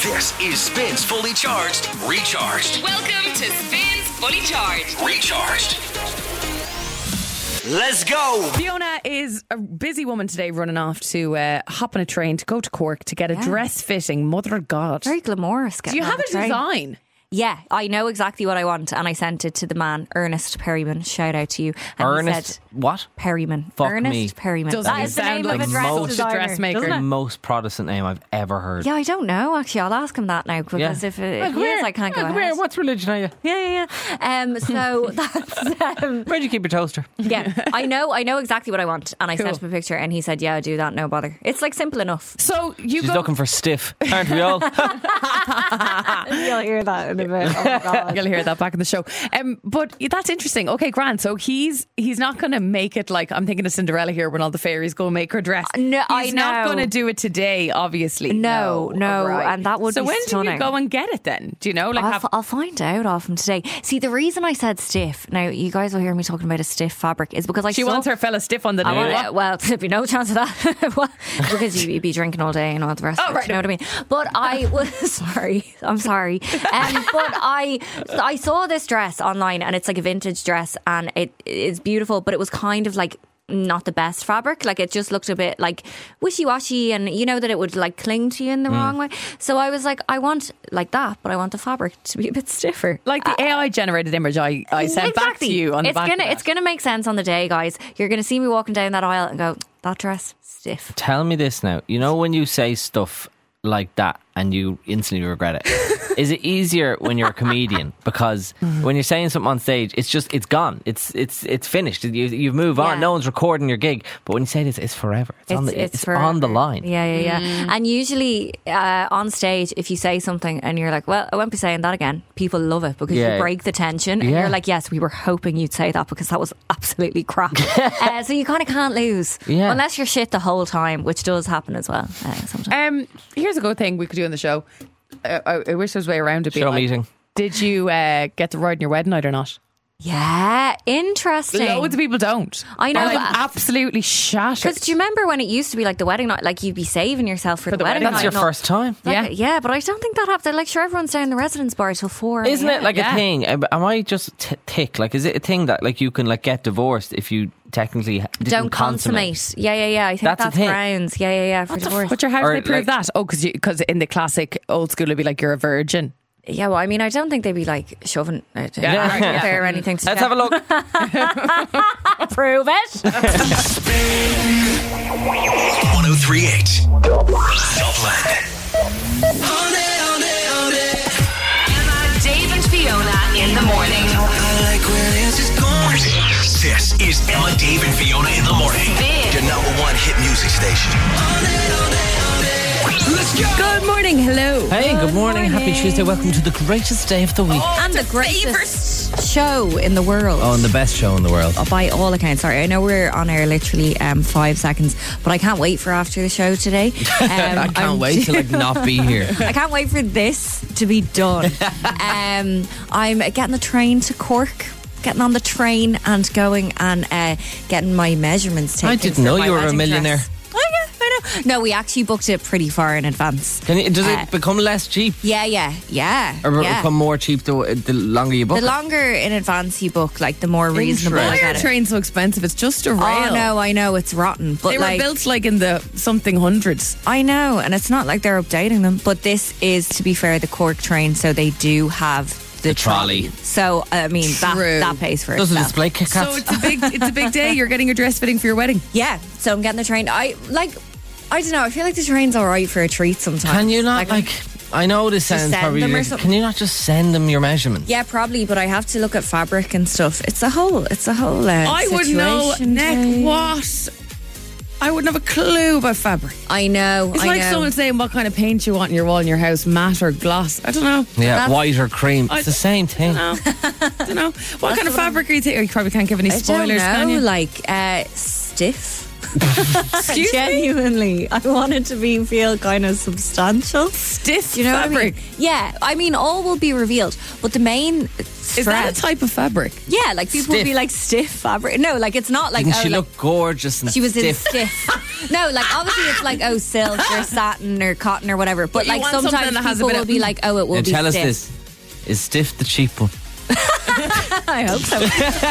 This is Spins Fully Charged, Recharged. Welcome to Spins Fully Charged. Recharged. Let's go. Fiona is a busy woman today, running off to hop on a train to go to Cork to get a dress fitting. Mother of God. Very glamorous. Do you have a design? Yeah, I know exactly what I want, and I sent it to the man, Ernest Perryman. Shout out to you. And Ernest, he said, what? Perryman. Fuck Ernest me. Perryman. Doesn't That it is the sound name like of a dress most designer, dressmaker? doesn't The it? most Protestant name I've ever heard. Yeah, I don't know. Actually, I'll ask him that now because if he is, I can't go ahead. What religion are you? Yeah. So that's Where'd you keep your toaster? yeah. I know exactly what I want, and I sent him a picture, and he said, "Yeah, do that, no bother." It's like simple enough. So you She's go. looking for stiff, aren't we all? You'll hear that in a bit. Oh my God. You'll hear that back in the show. But that's interesting. Okay, Grant. So he's not going to make it like, I'm thinking of Cinderella here when all the fairies go make her dress. No, he's I not know. going to do it today, obviously. No, and that would so be when stunning. do you go and get it then? Do you know? Like, I'll find out off him today. See, the reason I said stiff, now you guys will hear me talking about a stiff fabric, is because she wants her fella stiff on the I day. want it, well, there'd be no chance of that. Well, because you'd be drinking all day and all the rest of it. right. You know what I mean? But I was I'm sorry. But I saw this dress online, and it's like a vintage dress, and it is beautiful, but it was kind of like not the best fabric. Like, it just looked a bit like wishy-washy, and you know that it would like cling to you in the wrong way. So I was like, I want like that, but I want the fabric to be a bit stiffer. Like the AI generated image I sent back to you on the back of that. It's gonna make sense on the day, guys. You're gonna see me walking down that aisle and go, that dress stiff. Tell me this now. You know when you say stuff like that and you instantly regret it? Is it easier when you're a comedian? Because when you're saying something on stage, it's gone. It's finished. You've moved on. Yeah. No one's recording your gig. But when you say this, it's forever. It's forever. on the line. Yeah. And usually on stage, if you say something and you're like, well, I won't be saying that again, people love it because you break the tension, and you're like, yes, we were hoping you'd say that because that was absolutely crap. So you kind of can't lose unless you're shit the whole time, which does happen as well sometimes. Here's a good thing we could do on the show. I wish there was a way around it. Show meeting. Did you get to ride in your wedding night or not? Yeah, interesting. Loads of people don't. I know, They're, like, but- absolutely shattered. Because do you remember when it used to be like the wedding night, like you'd be saving yourself for the wedding wedding night? That's your first time. Yeah, but I don't think that happens. Like, sure, everyone's down in the residence bar till 4. Isn't it like Yeah. a thing? Am I just thick? Like, is it a thing that like you can like get divorced if you technically don't consummate? Yeah. I think That's a that's thing. grounds. Yeah, for divorce. But how do Or, they prove like- that? Oh, because in the classic old school it'd be like, you're a virgin. Yeah, well, I mean, I don't think they'd be like shoving it in Yeah. there or anything. To Let's have a look. prove it. 1038. Dublin. Emma, Dave and Fiona in the morning. This is Emma, Dave, and Fiona in the morning. Spin. Your number one hit music station. Let's go. Good morning. Hello. Hey, good morning. Happy Tuesday. Welcome to the greatest day of the week. And the greatest show in the world. Oh, and the best show in the world. By all accounts. Sorry, I know we're on air literally 5 seconds, but I can't wait for after the show today. I can't wait to like not be here. I can't wait for this to be done. I'm getting the train to Cork. Getting on the train and going and getting my measurements taken. I didn't for know my you were a wedding millionaire. dress. Oh yeah, I know. No, we actually booked it pretty far in advance. Does it become less cheap? Yeah. Or become more cheap the longer you book The it? longer in advance you book, like the more reasonable I Why are get it. trains so expensive? It's just a rail. Oh no, I know it's rotten, but They like were built like in the something hundreds. I know, and it's not like they're updating them. But this is, to be fair, the Cork train, so they do have the trolley. So I mean True. that pays for Does the itself. display Kit So Kats? it's a big day. You're getting your dress fitting for your wedding. Yeah, so I'm getting the train. I don't know. I feel like the train's all right for a treat sometimes. Can you not like? I know this sounds send probably. them or ridiculous. something? Can you not just send them your measurements? Yeah, probably, but I have to look at fabric and stuff. It's a whole. I wouldn't know situation, neck Dave. what. I wouldn't have a clue about fabric. I know. It's I like know. someone saying what kind of paint you want in your wall in your house, matte or gloss. I don't know. Yeah, That's- white or cream. It's the same thing. I don't know. What kind of fabric are you taking? You probably can't give any I don't spoilers, can know, you? like stiff. Excuse me? Genuinely, I want it to feel kind of substantial. Stiff Do you know fabric. what I mean? Yeah, I mean, all will be revealed, but the main Is that a type of fabric? Yeah, like people would be Stiff. like stiff fabric. No, like it's not like Didn't she like, look gorgeous and she was in stiff? stiff. No, like obviously it's like silk or satin or cotton or whatever. But you like want something sometimes that has a people bit will of- be like, it will Now be tell us stiff. this: is stiff the cheap one? I hope so.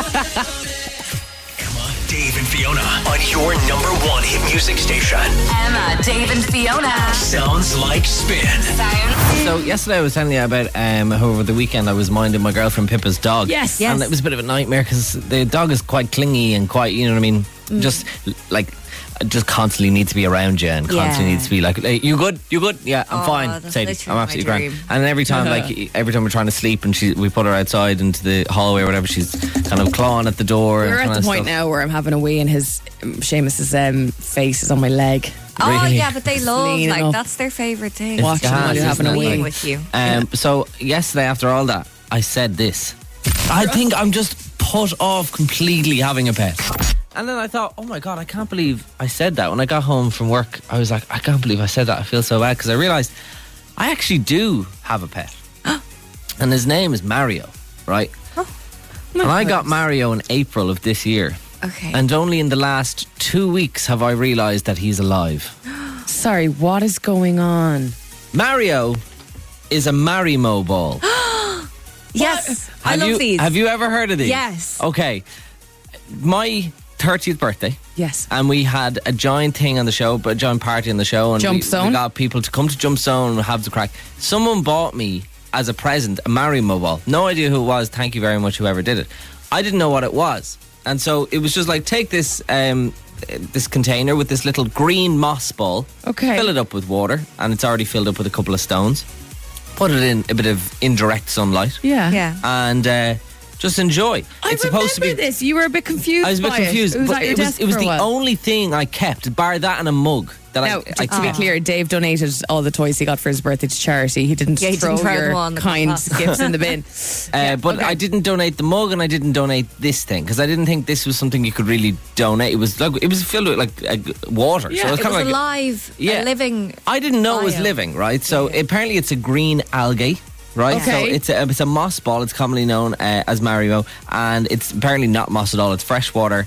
Dave and Fiona on your #1 hit music station. Emma, Dave and Fiona. Sounds like spin. Sounds. So yesterday I was telling you about over the weekend I was minding my girlfriend Pippa's dog. Yes. Yes. And it was a bit of a nightmare because the dog is quite clingy and quite, you know what I mean? Just constantly needs to be around you and constantly Yeah. needs to be like, hey, you good? Yeah, I'm fine, that's Sadie. literally I'm absolutely my grand. dream. And every time we're trying to sleep and we put her outside into the hallway or whatever, she's kind of clawing at the door. We're and at the point now where I'm having a wee and Seamus's face is on my leg. Oh Really? yeah, but they love Leaning like up. that's their favourite thing. Watching gas, while you're having a isn't it? wee. Being with you. So yesterday after all that, I said this. I think I'm just put off completely having a pet. And then I thought, oh my God, I can't believe I said that. When I got home from work, I was like, I can't believe I said that. I feel so bad because I realised I actually do have a pet. And his name is Mario, right? And I got Mario in April of this year. Okay. And only in the last 2 weeks have I realised that he's alive. Sorry, what is going on? Mario is a Marimo ball. Yes, I love these. Have you ever heard of these? Yes. Okay. My 30th birthday. Yes. And we had a giant thing on the show, but a giant party on the show. And Jump we Zone? got people to come to Jump Zone and have the crack. Someone bought me, as a present, a Marimo ball. No idea who it was. Thank you very much, whoever did it. I didn't know what it was. And so it was just like, take this this container with this little green moss ball. Okay. Fill it up with water. And it's already filled up with a couple of stones. Put it in a bit of indirect sunlight. Yeah. Yeah. And just enjoy. I It's supposed to be. this. You were a bit confused. I was a bit by confused, It was, but at your it was desk it was for a the while. only thing I kept, bar that and a mug that Now, I to be kept. clear, Dave donated all the toys he got for his birthday to charity. He didn't Yeah, he throw didn't throw your them all in the kind compost. gifts in the bin. But okay. I didn't donate the mug and I didn't donate this thing because I didn't think this was something you could really donate. It was filled with water. Yeah, so it It kind was of like alive, Yeah. a living. I didn't know it was bio. living, right? So apparently it's a green algae. Right, Okay. so it's a moss ball. It's commonly known as Mario, and it's apparently not moss at all. It's fresh water.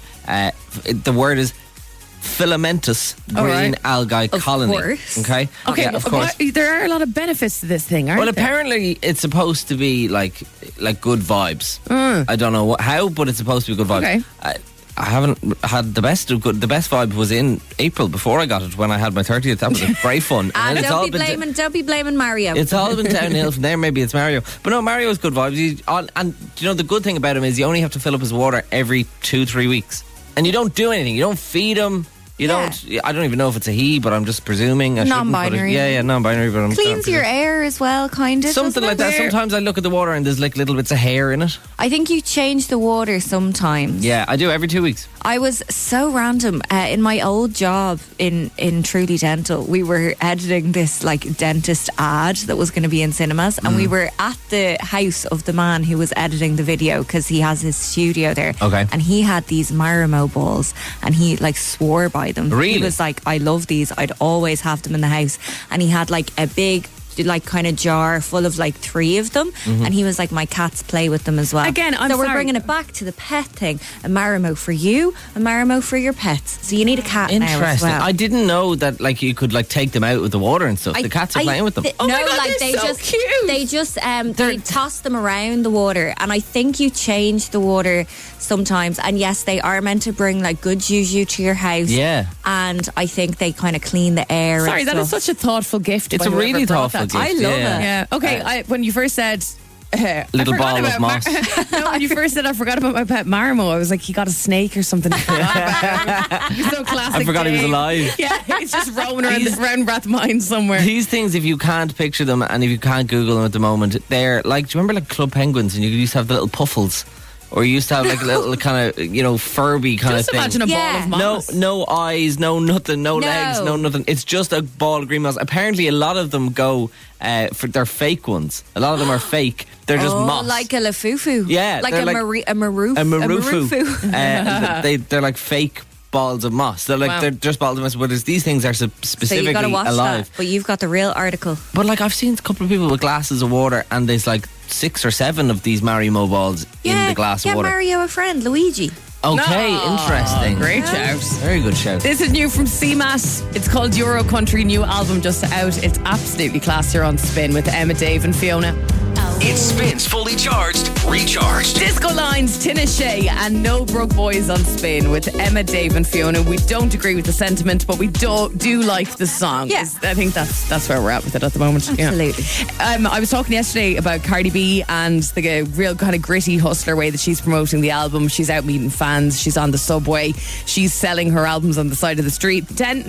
The word is filamentous All green right. algae colony. course. Okay, Okay, yeah, of course. there are a lot of benefits to this thing, aren't Well, there? apparently it's supposed to be like good vibes. I don't know how, but it's supposed to be good vibes. Okay. I haven't had the best vibe was in April before I got it when I had my 30th. That was great fun. And it's all don't be blaming Mario. It's all been downhill from there. Maybe it's Mario, but no, Mario's good vibes. And you know the good thing about him is you only have to fill up his water every 2-3 weeks, and you don't do anything. You don't feed him. You Yeah. don't. I don't even know if it's a he, but I'm just presuming. I shouldn't put it- Non-binary. Yeah, non-binary. But I'm Cleans your air as well, kind of. something doesn't like it? that. Sometimes I look at the water and there's like little bits of hair in it. I think you change the water sometimes. Yeah, I do every 2 weeks. I was so random. In my old job in Truly Dental, we were editing this like dentist ad that was going to be in cinemas, and we were at the house of the man who was editing the video because he has his studio there. Okay. And he had these Marimo balls, and he like swore by them. Really? He was like, I love these. I'd always have them in the house. And he had like a big like kind of jar full of like 3 of them, and he was like, my cats play with them as well. Again, I'm so we're sorry. bringing it back to the pet thing. A Marimo for you, a Marimo for your pets. So you need a cat now as Interesting. well. I didn't know that like you could like take them out with the water and stuff. The cats are playing with them. Oh no, my God, like they're they so just cute. they toss them around the water, and I think you change the water sometimes. And yes, they are meant to bring like good juju to your house. Yeah. And I think they kind of clean the air. Sorry, and that is stuff. such a thoughtful gift. It's by a really whoever brought thoughtful that. gift. I love yeah. it. Yeah. Okay. When you first said. Little I forgot ball of about moss. No, when you first said I forgot about my pet Marimo, I was like, he got a snake or something. I forgot about him. He's so classic. I forgot he was Dave. alive. Yeah, he's just roaming around Rathmines somewhere. These things, if you can't picture them and if you can't Google them at the moment, they're like, do you remember like Club Penguins and you used to have the little puffles? Or you used to have like a little kind of, Furby kind Just of thing. imagine a ball Yeah. of moss. No eyes, no nothing, no No. legs, no nothing. It's just a ball of green moss. Apparently, a lot of them go for they're fake ones. A lot of them are fake. They're just moss. like a lafufu. Yeah, like they're a like marufu. a marufu. They're like fake balls of moss. They're like Wow. they're just balls of moss, but these things are So specifically you got to watch alive. that. But you've got the real article. But like I've seen a couple of people with glasses of water, and there's like 6 or 7 of these Mario balls in the glass of water. Mario a friend, Luigi. Okay, interesting. Great shout. Very good shout. This is new from CMAT. It's called Euro Country, new album just out. It's absolutely class here on Spin with Emma, Dave and Fiona. It spins fully charged, recharged. Disco Lines, Tina Shea and No Broke Boys on Spin with Emma, Dave and Fiona. We don't agree with the sentiment, but we do like the song. Yeah. I think that's where we're at with it at the moment. Absolutely. Yeah. I was talking yesterday about Cardi B and the real kind of gritty hustler way that she's promoting the album. She's out meeting fans. She's on the subway. She's selling her albums on the side of the street.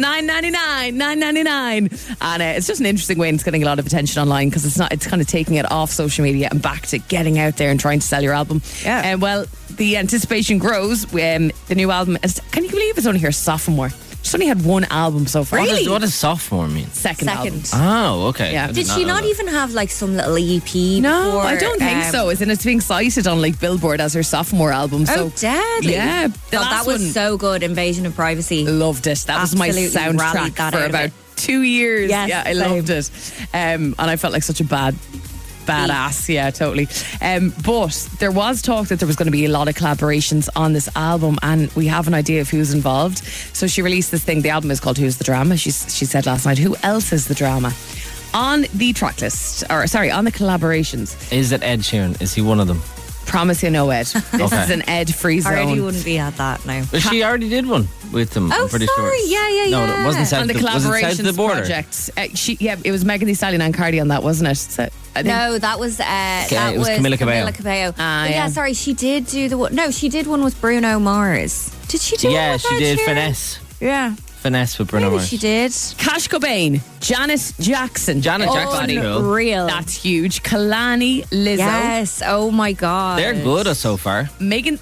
$9.99. And it's just an interesting way, and it's getting a lot of attention online because it's kind of taking it off social media and back to getting out there and trying to sell your album. Yeah. Well, the anticipation grows. The new album is, can you believe it's only her sophomore? She's only had one album so far. What does sophomore mean? Second album. Oh, okay. Yeah. I Did not she know not that. even have like some little EP? No, before, I don't think so. Isn't it being cited on like Billboard as her sophomore album? Oh, So deadly. yeah, the God, last that was one- so good. Invasion of Privacy. loved it. That was my Absolutely rallied soundtrack that for out of about it. 2 years. Yes, yeah, I same. loved it. And I felt like such a badass. Yeah, totally. But there was talk that there was going to be a lot of collaborations on this album, and we have an idea of who's involved. So she released this thing. The album is called Who's the Drama. She said last night, who else is the drama? On the track list, on the collaborations, Is it Ed Sheeran? Is he one of them? promise you no Ed. This Okay. is an Ed free Already zone. wouldn't be at that now. Well, she already did one with them. Oh, I'm pretty sorry. sure. Yeah. No, it wasn't south. On the was it south of the collaborations border? project. It was Megan Thee Stallion and Cardi on that, wasn't it? So, I think No, that was it was Camila Cabello. Ah, But yeah. sorry, she did do the one. No, she did one with Bruno Mars. Did she do? Yeah, one with she Ed did Sheeran? finesse. Yeah, Finesse with Bruno maybe Mars. she did. Cash Cobain, Janet Jackson. Janet Jackson, cool. Real. That's huge. Kalani, Lizzo, Yes. Oh my god. They're good so far. Megan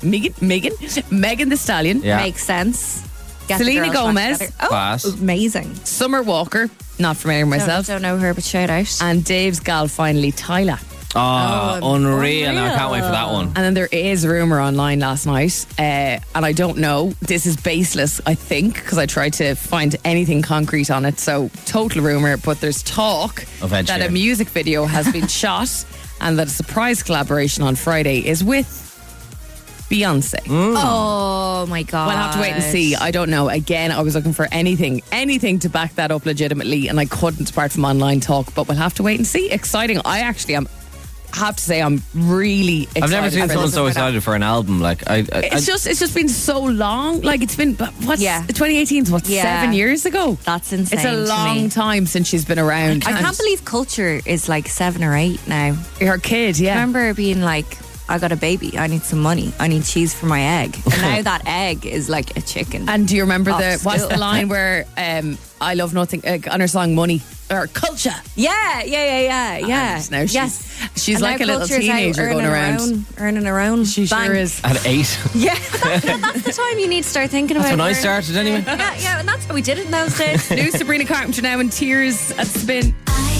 Thee Stallion, Yeah. Makes sense. Get the Selena girls back Gomez. together. Oh, Class. amazing. Summer Walker, not familiar with myself, Don't know her, but shout out. and Dave's gal finally, Tyler. Oh, unreal. I can't wait for that one. And then there is rumour online last night, and I don't know, this is baseless, I think, because I tried to find anything concrete on it, so total rumour, but there's talk Of Ed that a Sheeran. music video has been shot and that a surprise collaboration on Friday is with Beyonce. Oh my god. We'll have to wait and see. I don't know. Again, I was looking for anything to back that up legitimately, and I couldn't apart from online talk, but we'll have to wait and see. Exciting. I actually have to say I'm really excited. I've never seen for someone this. so excited for an album. Like It's just been so long. Like it's been 2018 is 7 years ago. That's insane. It's a to long me. time since she's been around. I can't believe Culture is like 7 or 8 now. her kid. I Yeah. remember being like, I got a baby. I need some money. I need cheese for my egg. And now that egg is like a chicken. And do you remember Oh, what's still. the line where I Love Nothing on her song Money or Culture? yeah. And now she's And like now a little Culture's out teenager going around. earning her own. She bank. sure is. at 8. Yeah, that's the time you need to start thinking That's about. when I earning- started anyway. Yeah, and that's how we did it in those days. New Sabrina Carpenter now in tears at Spin.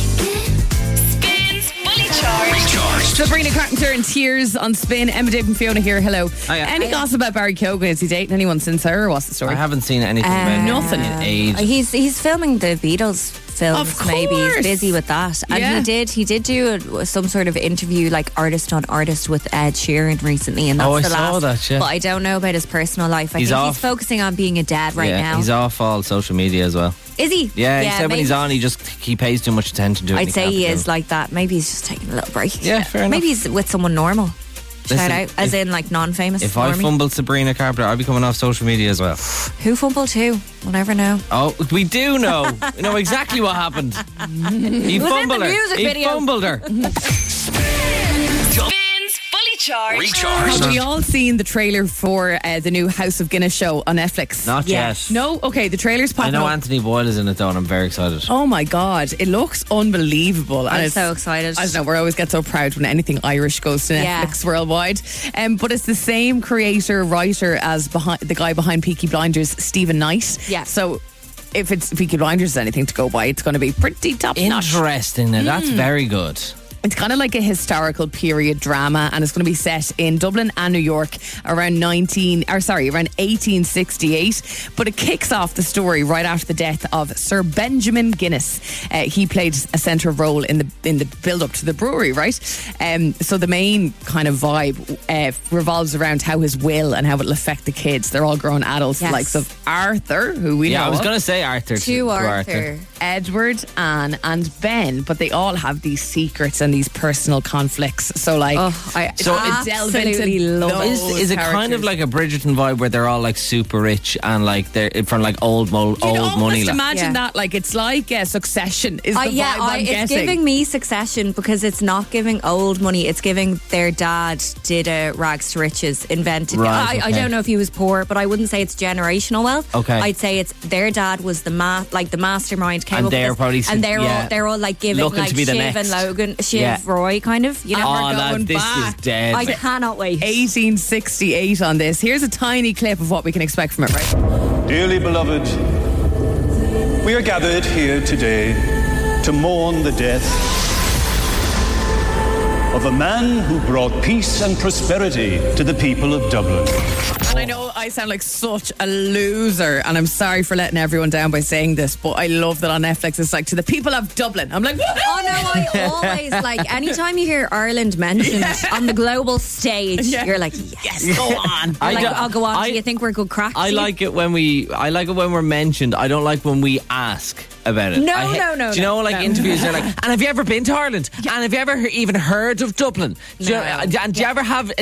Spins Fully Charged. Recharged. Sabrina Carpenter in tears on Spin. Emma, Dave and Fiona here. Hello. Hiya. Any gossip about Barry Keoghan? Is he dating anyone since her, or what's the story? I haven't seen anything about Nothing. in age. He's filming the Beatles films. Of Maybe course. he's busy with that. And Yeah. he did do some sort of interview, like artist on artist, with Ed Sheeran recently, and that's Oh, I the saw last. that, yeah. But I don't know about his personal life. I He's think off. he's focusing on being a dad right now. He's off all social media as well. Is he? Yeah, he said when maybe- he's on, he pays too much attention to it. and I'd say can't he do is it. like that. Maybe he's just taking a little break. Yeah, fair enough. Maybe he's with someone normal. Shout Listen, out, as in like non-famous. If I normie. fumbled Sabrina Carpenter, I'll be coming off social media as well. Who fumbled who? We'll never know. Oh, we do know. We know exactly what happened. He was in fumbled the her. music He video. fumbled her. Spins Fully Charged. Recharged. Have we all seen the trailer for the new House of Guinness show on Netflix? Not Yes. yet. No? Okay, the trailer's I popping know up. Anthony Boyle is in it though, and I'm very excited. Oh my God, it looks unbelievable. And I'm it's- so excited. I don't know, we always get so proud when anything Irish goes to Yeah. Netflix worldwide. But it's the same creator, writer as the guy behind Peaky Blinders, Stephen Knight. Yeah. So if it's Peaky Blinders is anything to go by, it's going to be pretty top notch. Interesting. Now, that's very good. It's kind of like a historical period drama, and it's going to be set in Dublin and New York around 1868. But it kicks off the story right after the death of Sir Benjamin Guinness. He played a central role in the build up to the brewery, right? So the main kind of vibe revolves around how his will and how it'll affect the kids. They're all grown adults, Yes. the likes of Arthur, who we know. Yeah, I was of. going to say Arthur. To Arthur. Edward, Anne, and Ben, but they all have these secrets and these personal conflicts. So, like, I delve into absolutely love it. those Is it kind of characters. like a Bridgerton vibe where they're all like super rich and like they're from like old You can money? almost Like. imagine Yeah. that, like it's like Succession is the vibe I'm it's getting. giving me Succession because it's not giving old money. It's giving their dad did a rags to riches, invented. Right, I okay. don't know if he was poor, but I wouldn't say it's generational wealth. Okay. I'd say it's their dad was the mastermind. Came And up they're with this, probably and they're all like giving looking like to be the Shiv next. and Logan, Shiv Yeah. Roy kind of. You know, Oh, we're lad, going this back. is dead. I cannot wait. 1868 on this. Here's a tiny clip of what we can expect from it, right? Dearly beloved, we are gathered here today to mourn the death of a man who brought peace and prosperity to the people of Dublin. And I know I sound like such a loser, and I'm sorry for letting everyone down by saying this, but I love that on Netflix it's like, to the people of Dublin. I'm like, woohoo! Oh no, I always like anytime you hear Ireland mentioned on the global stage, Yeah. you're like, yes, Yes, go on. I'll go on. Do you think we're good crack? I like it when we're mentioned. I don't like when we ask about it. No, I no. Do you know, like No. interviews? They're like, and have you ever been to Ireland? And have you ever even heard of Dublin? Do you, and do you ever have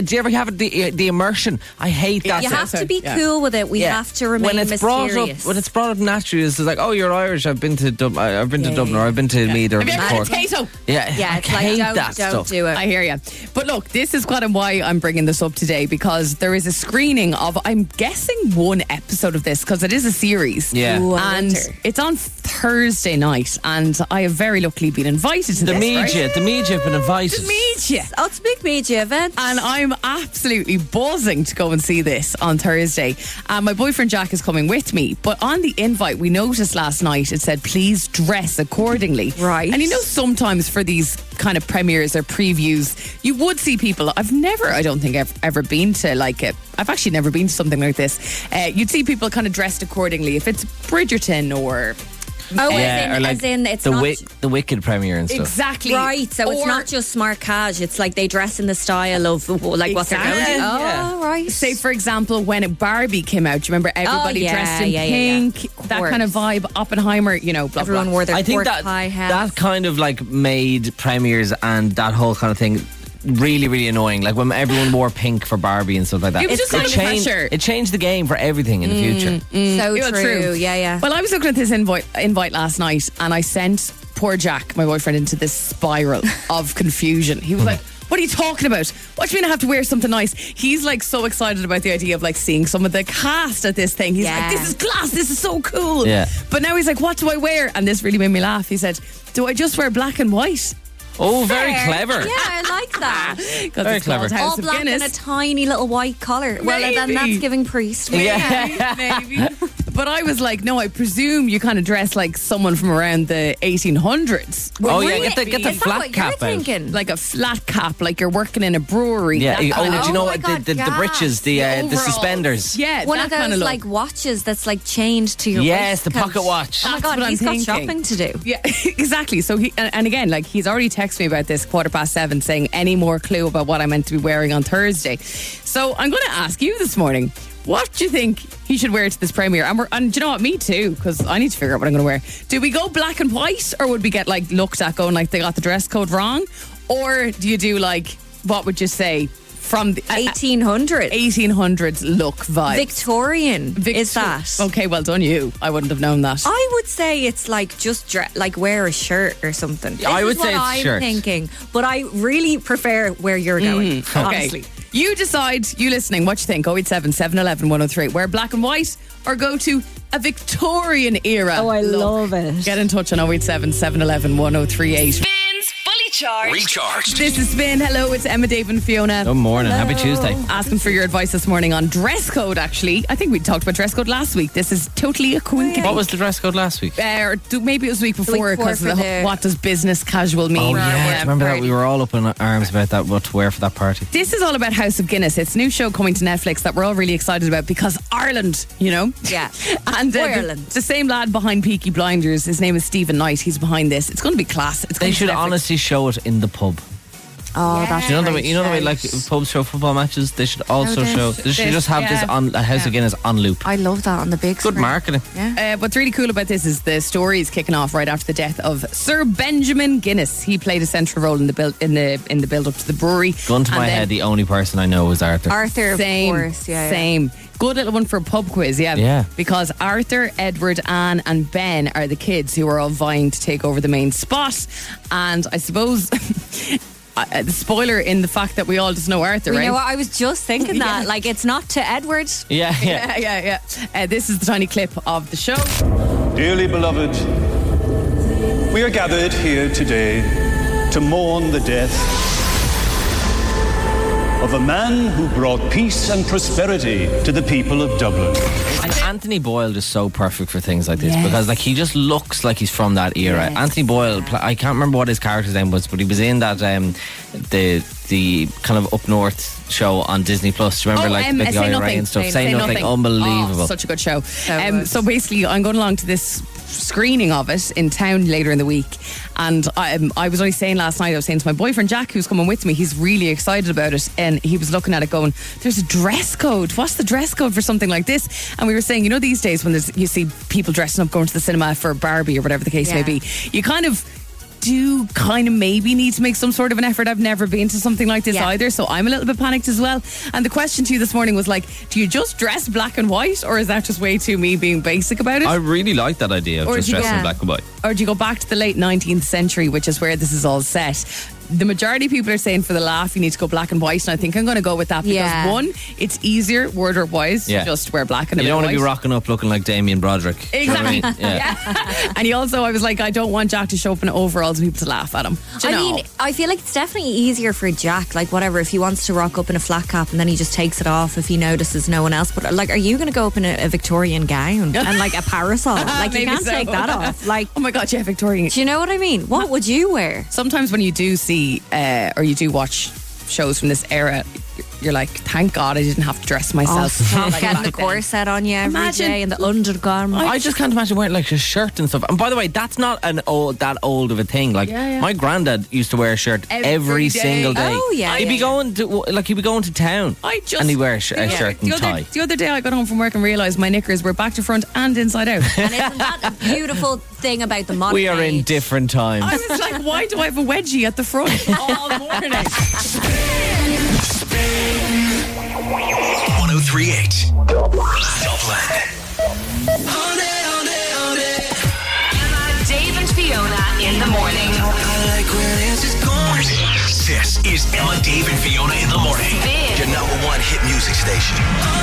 the immersion? I hate that. You stuff. have to be Yeah. cool with it. We Yeah. have to remain when it's brought mysterious. up naturally, it's like, oh, you're Irish. I've been to Dublin. I've been to Dublin, or I've been to Meath, or Have you ever had a Cork. potato? Yeah, Yeah, I it's like hate don't that stuff. do it. I hear you. But look, this is kind of why I'm bringing this up today, because there is a screening of, I'm guessing, one episode of this, because it is a series. Yeah. Ooh, I And wonder. it's on Thursday night, and I have very luckily been invited to The this. media, right? the media have been invited. The media. Oh, it's a big media event. And I'm absolutely buzzing to go and see this on Thursday. My boyfriend Jack is coming with me. But on the invite, we noticed last night it said, please dress accordingly. Right. And you know, sometimes for these kind of premieres or previews, you would see people. I don't think I've ever been to like it. I've actually never been to something like this. You'd see people kind of dressed accordingly. If it's Bridgerton or... Oh, Yeah, or like as in it's the not the Wicked premiere and stuff. Exactly. right. So it's Or- not just smart cash. It's like they dress in the style of like what they're going to. Exactly. Oh, right. Say, for example, when Barbie came out, do you remember everybody yeah, dressed in yeah. pink? Of That course. kind of vibe. Oppenheimer, you know, blah, Everyone blah. wore their I think pork pie hats. that kind of like made premieres and that whole kind of thing really, really annoying. Like when everyone wore pink for Barbie and stuff like that. It was just kind of changed, pressure. it changed the game for everything in the future. so Yeah, true. Yeah. Well, I was looking at this invite last night, and I sent poor Jack, my boyfriend, into this spiral of confusion. He was like, what are you talking about? What do you mean I have to wear something nice? He's like so excited about the idea of like seeing some of the cast at this thing. He's Yeah. like, this is class, this is so cool. Yeah. But now he's like, what do I wear? And this really made me laugh. He said, do I just wear black and white? Oh, very Fair. clever. Yeah, I like that. Because Very it's called clever. House All of black Guinness. and a tiny little white collar. Well, then Maybe. that's giving priest. Yeah. Maybe. But I was like, no, I presume you kind of dress like someone from around the 1800s. Oh, yeah, Really? get the Is that flat what cap you're out. thinking? Like a flat cap, like you're working in a brewery. Yeah. that kind Oh, of- do you know Oh what? my God, The gas. breeches, the overalls. suspenders. Yeah, One that of kind those look. like watches that's like chained to your Yes, the waistcoat. pocket watch. Oh my That's God, what I'm he's got thinking. shopping to do. Yeah, exactly. So he and again, like he's already texted me about this 7:15, saying any more clue about what I'm meant to be wearing on Thursday. So I'm going to ask you this morning, what do you think he should wear to this premiere? And do you know what? Me too, because I need to figure out what I'm going to wear. Do we go black and white, or would we get like looked at going like they got the dress code wrong, or do you do like, what would you say, from the 1800. 1800s look vibe? Victorian is that? Okay, well done you. I wouldn't have known that. I would say it's like just like wear a shirt or something. I This would is what say it's I'm shirt. thinking, but I really prefer where you're going. Honestly, You decide, you listening, what you think. 087 711 103. Wear black and white or go to a Victorian era. Oh, I look. love it. Get in touch on 087 711 1038. Spins Fully Recharged. This is Spin. Hello, it's Emma, Dave and Fiona. Good morning. Happy Tuesday. Asking for your advice this morning on dress code, actually. I think we talked about dress code last week. This is totally a coincidence. What was the dress code last week? Maybe it was the week before before because for of the, the- what does business casual mean? Oh, yeah. Remember that? We were all up in arms about that, what to wear for that party. This is all about House of Guinness. It's a new show coming to Netflix that we're all really excited about because Ireland, you know? Yeah. And Ireland. the same lad behind Peaky Blinders, his name is Stephen Knight. He's behind this. It's going to be class. It's They going should to Netflix. honestly show it in the pub. Oh, that's You know the great way, like shout. pubs show football matches. They should also this- show. They should just have this on House of Guinness on loop. I love that on the big Good screen. marketing. Yeah. What's really cool about this is the story is kicking off right after the death of Sir Benjamin Guinness. He played a central role in the build in the build up to the brewery. Gun to And my then- head, the only person I know is Arthur. Arthur, Same, of course. Yeah. same. Good little one for a pub quiz, yeah. Yeah. Because Arthur, Edward, Anne, and Ben are the kids who are all vying to take over the main spot. And I suppose the spoiler in the fact that we all just know Arthur, You right? know what? I was just thinking that. Yeah. Like, it's not to Edward. Yeah. Yeah. This is the tiny clip of the show. Dearly beloved, we are gathered here today to mourn the death of a man who brought peace and prosperity to the people of Dublin. And Anthony Boyle is so perfect for things like this Yes. because, like, he just looks like he's from that era. Yes. Anthony Boyle, I can't remember what his character's name was, but he was in that the kind of up north show on Disney Plus. Do you remember, like the Say Guy Ray Nothing. and stuff? Say Nothing, unbelievable. Oh, such a good show. good. So basically, I'm going along to this screening of it in town later in the week, and I was only saying last night, I was saying to my boyfriend Jack, who's coming with me, he's really excited about it, and he was looking at it going, there's a dress code. What's the dress code for something like this? And we were saying, you know, these days when you see people dressing up going to the cinema for Barbie or whatever the case may be, you kind of maybe need to make some sort of an effort. I've never been to something like this either, so I'm a little bit panicked as well. And the question to you this morning was like, do you just dress black and white, or is that just way too me being basic about it? I really like that idea of Or just do you- dressing yeah. black and white. Or do you go back to the late 19th century, which is where this is all set? The majority of people are saying for the laugh you need to go black and white, and I think I'm going to go with that because Yeah. one, it's easier wardrobe wise Yeah. to just wear black and a You bit don't want of to be white. rocking up looking like Damien Broderick. Do you know what I mean? Exactly. Yeah. And he also, I was like, I don't want Jack to show up in overalls and people to laugh at him. Do you I know? mean, I feel like it's definitely easier for Jack, like whatever, if he wants to rock up in a flat cap and then he just takes it off if he notices no one else. But like, are you going to go up in a Victorian gown and like a parasol? Like, you Maybe can't so. take that off. Like, Oh my God, yeah, Victorian. do you know what I mean? What would you wear? Sometimes when you do see or you do watch shows from this era, you're like, thank God I didn't have to dress myself. Stop like getting back the then. corset on you every Imagine- day and the undergarment. I just can't imagine wearing like a shirt and stuff. And by the way, that's not that old of a thing. Like my granddad used to wear a shirt every day. single day. Oh, yeah, he'd be yeah. going to town. I just and he'd wear a shirt and tie. The other day I got home from work and realised my knickers were back to front and inside out. And isn't that a beautiful thing about the modern We are in age? different times. I was like, why do I have a wedgie at the front all morning? 1038 Dublin. Emma, Dave and Fiona in the morning. This is Emma, Dave, and Fiona in the morning. Spin. Your number one hit music station.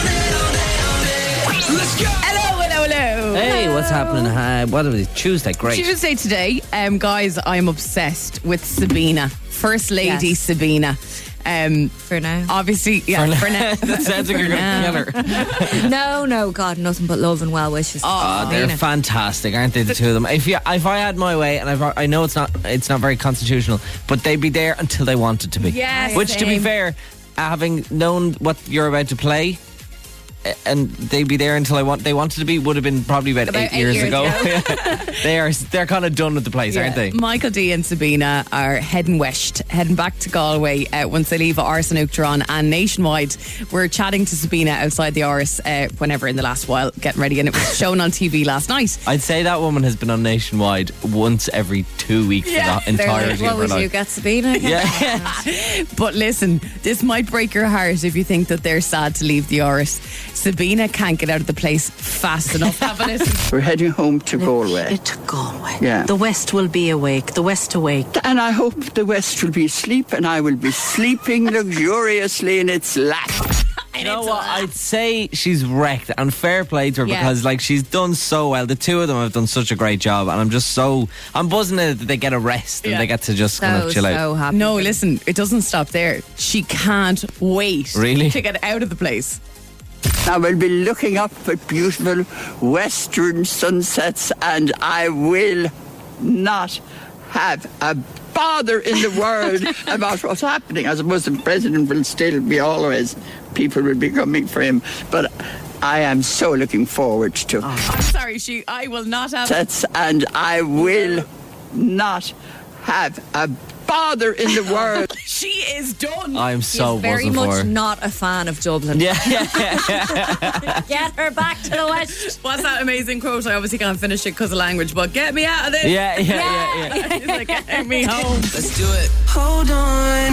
Let's go. Hello. Hey, what's happening? What are we? Tuesday, great. Tuesday today, guys, I am obsessed with Sabina, First Lady Yes. Sabina. For now. Obviously, yeah, for now. That sounds like you're going to kill her. No, God, nothing but love and well wishes. They're fantastic, aren't they? The two of them. If I had my way, and I know it's not very constitutional, but they'd be there until they wanted to be. Yes, Which, to be same. fair, having known what you're about to play, and they'd be there until they wanted to be, would have been probably about 8 years ago. They're kind of done with the place, aren't they? Michael D and Sabina are heading west, heading back to Galway once they leave Ars and Uachtaráin, and nationwide we're chatting to Sabina outside the Ars whenever in the last while, getting ready, and it was shown on TV last night. I'd say that woman has been on Nationwide once every 2 weeks Yeah. for the entirety What of her would you life. get, Sabina? Yeah. But listen, this might break your heart if you think that they're sad to leave the Ars. Sabina can't get out of the place fast enough. Have a listen. We're heading home to Galway. To Galway. Yeah. The West will be awake. The West awake. And I hope the West will be asleep and I will be sleeping luxuriously in its lap. You know what? I'd say she's wrecked, and fair play to her Yeah. because like she's done so well. The two of them have done such a great job, and I'm buzzing that they get a rest and Yeah. they get to just kind of chill out. happy. No, listen, it doesn't stop there. She can't wait Really? to get out of the place. I will be looking up at beautiful western sunsets, and I will not have a bother in the world about what's happening. I suppose the president will still be always, people will be coming for him, but I am so looking forward to I'm sorry, I will not have. sunsets, and I will not have a bother in the world. She is done. I'm so very buzzing for much her. not a fan of Dublin. Yeah. Get her back to the west. What's that amazing quote? I obviously can't finish it because of language, but get me out of this. Yeah. She's like, get me home. Let's do it. Hold on.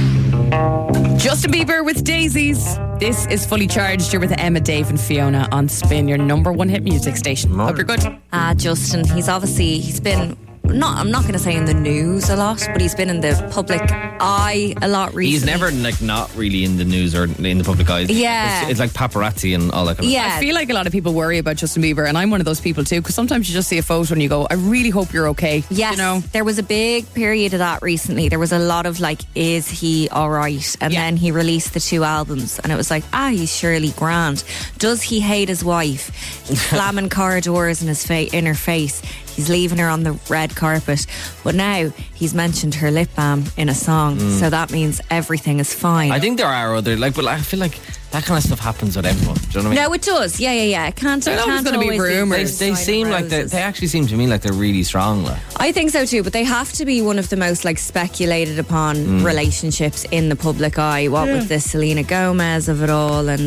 Justin Bieber with Daisies. This is Fully Charged. You're with Emma, Dave and Fiona on Spin, your number one hit music station. Hope you're good. Justin, he's been I'm not going to say in the news a lot, but he's been in the public eye a lot recently. He's never like not really in the news or in the public eye. Yeah. It's like paparazzi and all that kind of Yeah. I feel like a lot of people worry about Justin Bieber, and I'm one of those people too, because sometimes you just see a photo and you go, I really hope you're okay. Yes, You know? there was a big period of that recently. There was a lot of like, is he all right? And then he released the 2 albums, and it was like, he's surely grand. Does he hate his wife? He's slamming car doors in her face. He's leaving her on the red carpet. But now he's mentioned her lip balm in a song, so that means everything is fine. I think there are other but I feel like that kind of stuff happens with everyone. Do you know what I mean? No, it does. Yeah. It can't. There's always gonna be always rumours. They seem like they actually seem to me like they're really strong. Like. I think so too, but they have to be one of the most like speculated upon relationships in the public eye. What with the Selena Gomez of it all, and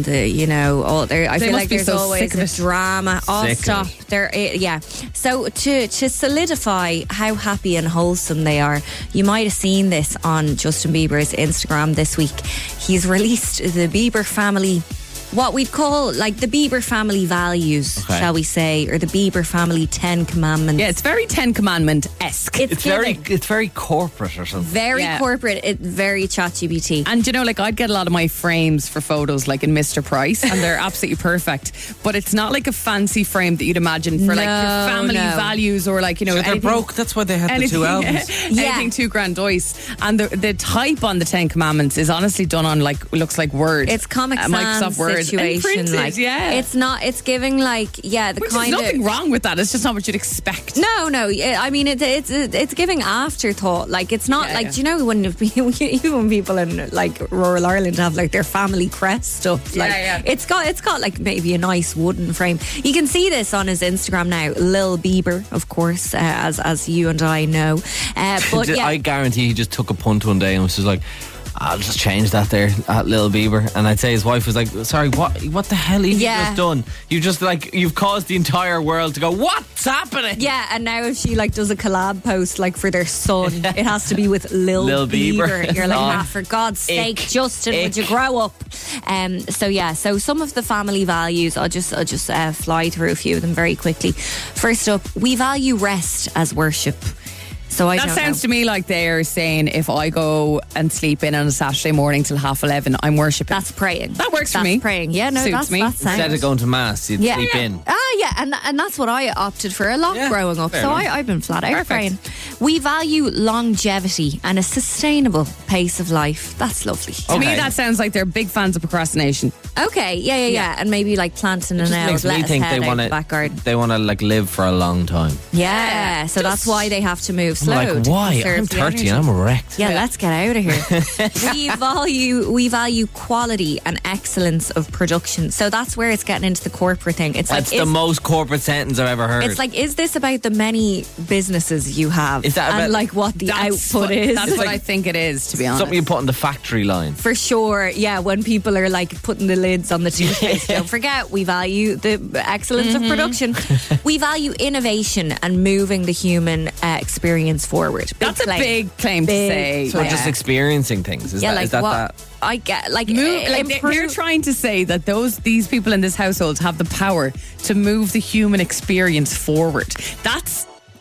all there. I They feel must like be there's so always sick of a it. drama. Oh, Sick of stop! it. Yeah. So to solidify how happy and wholesome they are, you might have seen this on Justin Bieber's Instagram this week. He's released the Bieber family. What we'd call like the Bieber family values, shall we say, or the Bieber family 10 commandments. Yeah, it's very 10 Commandment-esque. It's very corporate or something. very Yeah. corporate. It's very ChatGPT. And I'd get a lot of my frames for photos like in Mr. Price, and they're absolutely perfect. But it's not like a fancy frame that you'd imagine for like your No, family no. values or like, They're anything- broke. That's why they had the 2 albums. Anything too grandiose. And the type on the 10 Commandments is honestly done on looks like Word. It's Comic Microsoft Sans Word. situation. Imprinted, Like, yeah. it's not. It's giving like the Which kind there's nothing of. wrong with that. It's just not what you'd expect. No. I mean, it's giving afterthought. Like it's not Yeah, like yeah. do you know when even when people in like rural Ireland have like their family crest stuff. Like Yeah. it's got like maybe a nice wooden frame. You can see this on his Instagram now. Lil Bieber, of course, as you and I know. But yeah, I guarantee he just took a punt one day and was just like, I'll just change that there at Lil Bieber. And I'd say his wife was like, sorry, what the hell have you just done? You've caused the entire world to go, what's happening? Yeah, and now if she like does a collab post like for their son, it has to be with Lil Bieber. You're like, Oh. for God's sake, Ick. Justin, would you Ick. grow up? So some of the family values, I'll just fly through a few of them very quickly. First up, we value rest as worship. So I That don't sounds know. to me like they're saying if I go and sleep in on a Saturday morning till 11:30, I'm worshipping. That's praying. That works for That's me. praying. Yeah, no, Suits that's me. that sounds. Instead of going to mass, you'd sleep in. And that's what I opted for a lot Yeah, growing up. fair So enough. I've been flat out Perfect. praying. We value longevity and a sustainable pace of life. That's lovely. To me, that sounds like they're big fans of procrastination. Okay, yeah. And maybe like planting an It L, makes me lettuce think head they out want the back garden. like live for a long time. Yeah, so that's why they have to move slow. I'm like, to why? conserve I'm the 30 energy. and I'm wrecked. Yeah, let's get out of here. we value quality and excellence of production. So that's where it's getting into the corporate thing. It's That's like the most corporate sentence I've ever heard. it's like, is this about the many businesses you have? Is that and about- like what the output is? That's what I think it is, to be honest. something you put on the factory line. For sure, yeah. When people are like putting the lids on the toothpaste, don't forget we value the excellence of production. We value innovation and moving the human experience forward. That's a big claim to say. So just experiencing things. Is that what that? I get like, They're trying to say that these people in this household have the power to move the human experience forward. That's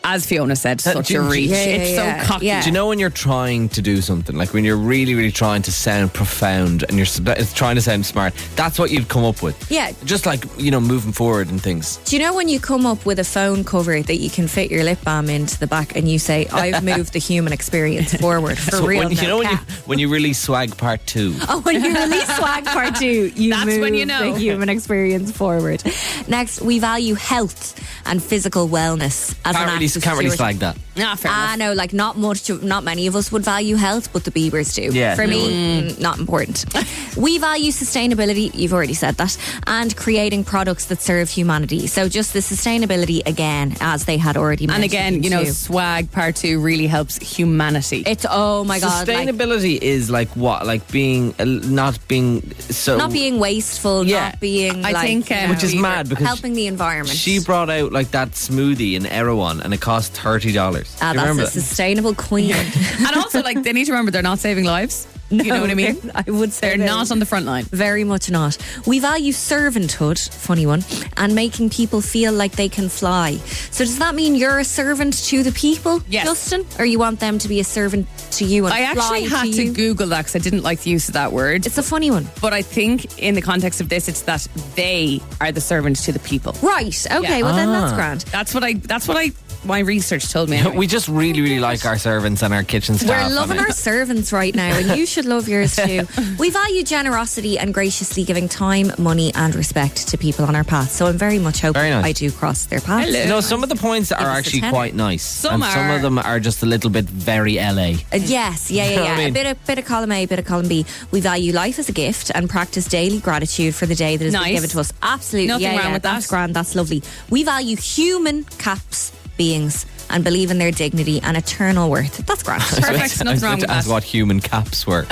As Fiona said, such do a you- reach. yeah, It's yeah, so cocky. yeah. Do you know when you're trying to do something, like when you're really, really trying to sound profound and it's trying to sound smart, that's what you'd come up with. Yeah. Just like, moving forward and things. Do you know when you come up with a phone cover that you can fit your lip balm into the back and you say, I've moved the human experience forward for So real? when, no when you cap. when you release Swag Part 2. Oh, when you release Swag Part 2, you That's move when you know. the human experience forward. Next, we value health and physical wellness as Can't an really, act of can't really stewardship. slag that. Ah, fair enough. No, like not many of us would value health, but the Biebers do. Yeah, For they me, not important. We value sustainability, you've already said that, and creating products that serve humanity. So just the sustainability again, as they had already And mentioned. again, too. Swag Part 2 really helps humanity. It's, oh my God. like, Sustainability is like what? Like being, not being so... not being wasteful, Yeah. not being I like, think, you know, which is mad because helping the environment. she brought out like that smoothie in Erewhon and it cost $30. Do you that's remember a that? sustainable queen. And also, like, they need to remember they're not saving lives. You know what I mean? I would say They're not on the front line. Very much not. We value servanthood, funny one, and making people feel like they can fly. So does that mean you're a servant to the people, Yes. Justin? Or you want them to be a servant to you and I fly actually had to you? Google that because I didn't like the use of that word. It's a funny one. But I think in the context of this, it's that they are the servant to the people. Right, okay, well then that's grand. That's what my research told me. Anyway. We just really, really like our servants and our kitchen staff. We're loving and our servants right now, and you should love yours too. We value generosity and graciously giving time, money, and respect to people on our path. So I'm very much hoping Very nice. I do cross their path. Hello. some of the points are us a actually tenner. quite nice. Some and some are. of them are just a little bit very LA. Yes, yeah. know what I A mean? bit of column A, bit of column B. We value life as a gift and practice daily gratitude for the day that has been Nice. given to us. Absolutely, Nothing wrong with that's that. grand. That's lovely. We value human caps beings and believe in their dignity and eternal worth. That's grand. Perfect. I was Nothing meant wrong to with ask that. what human caps were.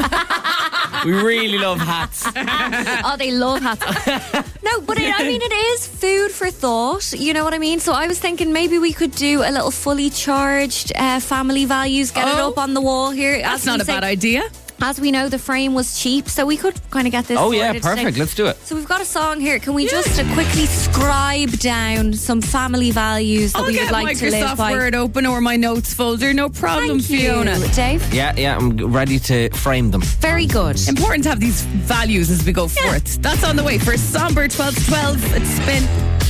We really love hats. Oh, they love hats. No, but it is food for thought. You know what I mean? So I was thinking maybe we could do a little fully charged family values. Get it Oh. up on the wall here. That's not a bad idea. As we know, the frame was cheap, so we could kind of get this. Oh, yeah, sorted today. perfect. Let's do it. So we've got a song here. Can we just quickly scribe down some family values that I'll we get would like to live Microsoft by? Word open or my notes folder. No problem, Thank Fiona. you, Dave. Yeah, I'm ready to frame them. Very good. Important to have these values as we go forth. That's on the way for Somber 12 to 12. It's Spin.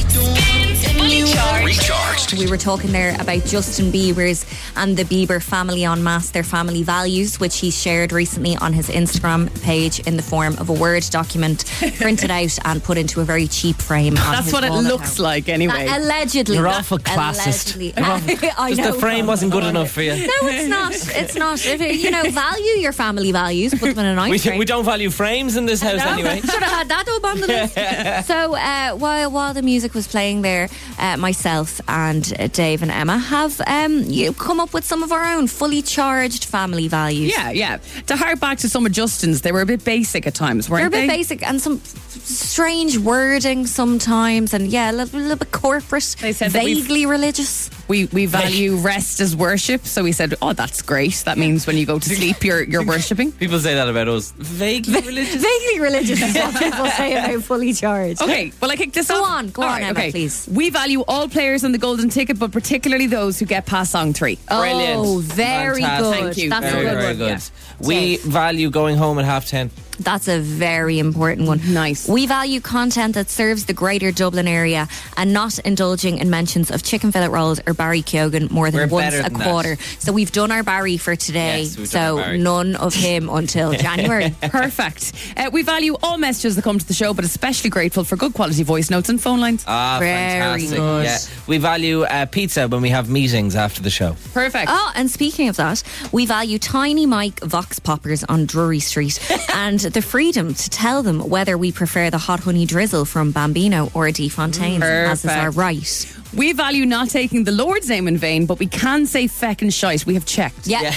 Fully charged. Recharged. We were talking there about Justin Bieber's and the Bieber family en masse, their family values, which he shared recently on his Instagram page in the form of a Word document printed out and put into a very cheap frame. On That's his what it wall looks account. like anyway. Allegedly. You're awful classist. Allegedly. You're awful- I Just know. the frame wasn't good enough for you. No, it's not. It's not. If, value your family values. Put them in a nice frame. We don't value frames in this house No, anyway. should have had that up on the list. So while the music was playing there, myself and Dave and Emma have come up with some of our own fully charged family values. Yeah. To hark back to some of Justin's, they were a bit basic at times, They're a weren't bit they? basic and some strange wording sometimes, and a little bit corporate, They said that vaguely religious. We value rest as worship, so we said, "Oh, that's great. That means when you go to sleep, you're worshipping." People say that about us. Vaguely religious. Vaguely religious is what people say about fully charged. Okay, well, I kick this Go off. on, All Emma, please. We value all players on the golden ticket, but particularly those who get past song 3. Brilliant. Oh, very Fantastic. good. Thank you. That's Very, a good very one. good. Yeah. We value going home at 10:30. That's a very important one. Nice. We value content that serves the greater Dublin area and not indulging in mentions of chicken fillet rolls or Barry Keoghan more than We're once better a than quarter. that. So we've done our Barry for today. Yes, we've done So our Barry. none of him until January. Perfect. We value all messages that come to the show, but especially grateful for good quality voice notes and phone lines. Very Fantastic. good. Yeah. We value pizza when we have meetings after the show. Perfect. Oh, and speaking of that, we value Tiny Mike Vox Poppers on Drury Street and the freedom to tell them whether we prefer the hot honey drizzle from Bambino or D. Fontaine, as is our Perfect. right. We value not taking the Lord's name in vain, but we can say feck and shite. We have checked. Yeah,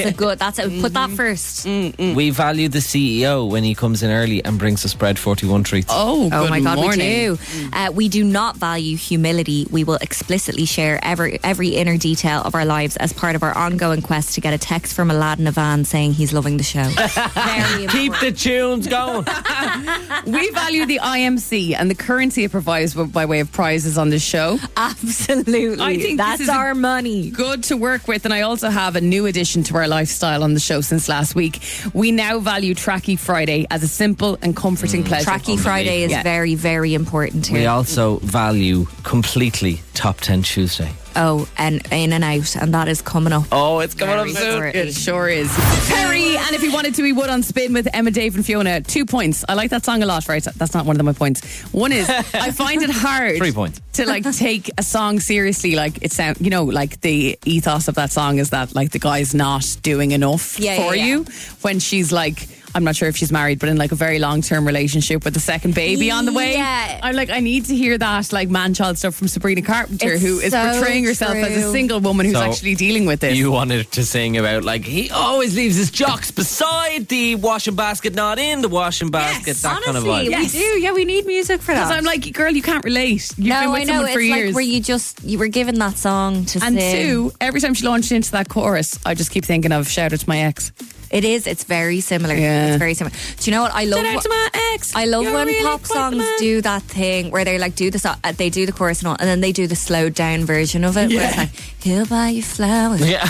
put that first. We value the CEO when he comes in early and brings us bread 41 treats. Oh, Oh good my God, morning. we do. We do not value humility. We will explicitly share every inner detail of our lives as part of our ongoing quest to get a text from a lad in a van saying he's loving the show. Very Keep the tunes going. We value the IMC and the currency it provides by way of prizes on this show. Absolutely. I think that's this is our money. Good to work with, and I also have a new addition to our lifestyle on the show since last week. We now value Tracky Friday as a simple and comforting pleasure. Tracky Friday is very, very important here. We also value completely Top 10 Tuesday. Oh, and In and Out, and that is coming up. Oh, it's coming up Very soon. shortly. It sure is. Perry, and if you wanted to, we would on Spin with Emma, Dave and Fiona. 2 points. I like that song a lot, right? That's not one of my points. One is, I find it hard 3 points. to like take a song seriously. Like it sound, you know, like the ethos of that song is that like the guy's not doing enough for you when she's like, I'm not sure if she's married, but in like a very long-term relationship with a second baby on the way. Yeah. I'm like, I need to hear that like man-child stuff from Sabrina Carpenter, It's who is so portraying herself as a true. single woman who's So actually dealing with this. You wanted to sing about like he always leaves his jocks beside the washing basket, not in the washing basket. Yes, that kind of Honestly, vibe. Yes. we do. Yeah, we need music for Because that. I'm like, girl, you can't relate. You've been no, with I know. someone It's for years. like where you were given that song to and sing. two, every time she launched into that chorus, I just keep thinking of Shout Out to My Ex. It is. It's very similar. Yeah. It's very similar. Do you know what I love? Shout out to my ex. I love You're when really pop quite the songs man. do that thing where they like do they do the chorus and all, and then they do the slowed down version of it. Where it's like, he'll buy you flowers. Yeah.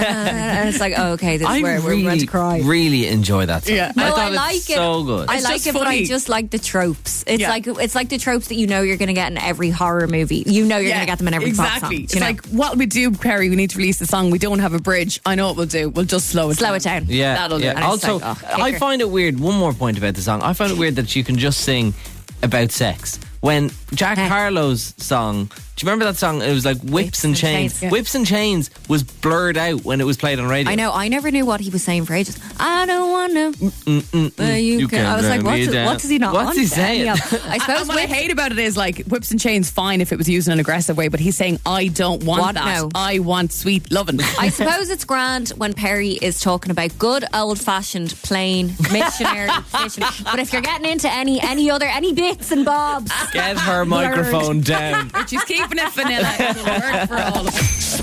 And it's like, oh, okay, this is where we're going to cry. really enjoy that song. Yeah. I No, thought I it's like it. so good. I It's like just it, but I funny. just like the tropes. It's Yeah. like the tropes that you know you're going to get in every horror movie. You know you're going to get them in every pop song. exactly. Do It's you know? like, what we do, Perry, we need to release the song. We don't have a bridge. I know what we'll do. We'll just slow it down. Yeah, That'll do. yeah. And it's Also, like, oh, I kicker. find it weird. One more point about the song. I find it weird that you can just sing about sex. When Jack Harlow's song, do you remember that song? It was like Whips and Chains. yeah. Whips and Chains was blurred out when it was played on radio. I know. I never knew what he was saying for ages. I don't want to. You can. I was like, what does he not What's want? he saying? I And suppose what I Whips- hate about it is like Whips and Chains, fine if it was used in an aggressive way, but he's saying, I don't want What? that. No. I want sweet loving. I suppose it's grand when Perry is talking about good old fashioned plain missionary fishing. But if you're getting into any bits and bobs, Get her microphone down. But she's keeping it vanilla. It'll work for all of us.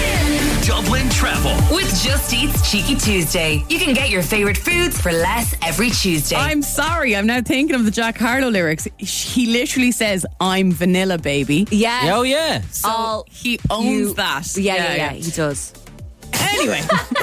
Dublin Travel. With Just Eat's Cheeky Tuesday. You can get your favourite foods for less every Tuesday. I'm sorry, I'm now thinking of the Jack Harlow lyrics. He literally says, I'm vanilla, baby. yeah. Oh, yeah. So he owns that. Yeah, he does. Anyway,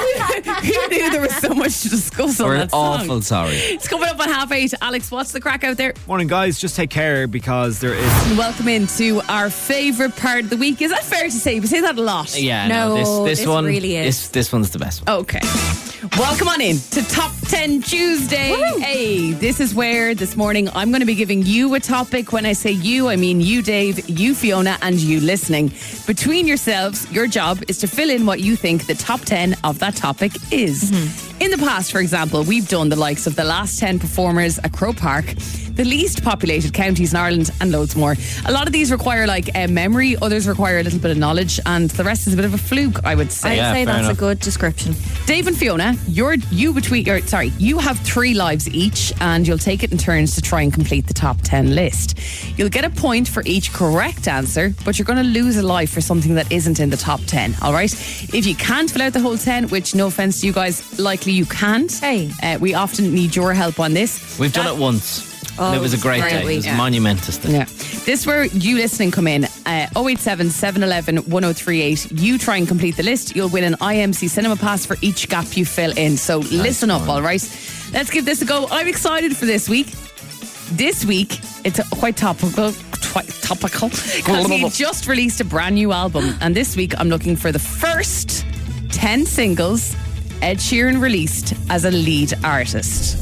who knew there was so much to discuss on We're that song? awful sorry. It's coming up on 8:30. Alex, what's the crack out there? Morning, guys. Just take care because there is. Welcome into our favourite part of the week. Is that fair to say? We say that a lot. Yeah, No, this this one really is. This one's the best one. Okay. Welcome on in to Top 10 Tuesday. Woo! Hey, this is where this morning I'm going to be giving you a topic. When I say you, I mean you, Dave, you, Fiona, and you listening. Between yourselves, your job is to fill in what you think the top 10 of that topic is. In the past, for example, we've done the likes of the last 10 performers at Croke Park, the least populated counties in Ireland, and loads more. A lot of these require like memory, others require a little bit of knowledge, and the rest is a bit of a fluke, I would say. I'd Yeah, say fair that's enough. a good description. Dave and Fiona, you have 3 lives each, and you'll take it in turns to try and complete the top 10 list. You'll get a point for each correct answer, but you're going to lose a life for something that isn't in the top 10, all right? If you can't fill out the whole 10, which no offence to you guys, likely you can't. Hey. We often need your help on this. We've done it once. And it was a great great day. It was week. monumentous day. Yeah. This is where you listening come in. 087 711 1038. You try and complete the list. You'll win an IMC cinema pass for each gap you fill in. So listen up, all right? Let's give this a go. I'm excited for this week. This week, it's quite topical. Because he just released a brand new album. And this week, I'm looking for the first 10 singles Ed Sheeran released as a lead artist.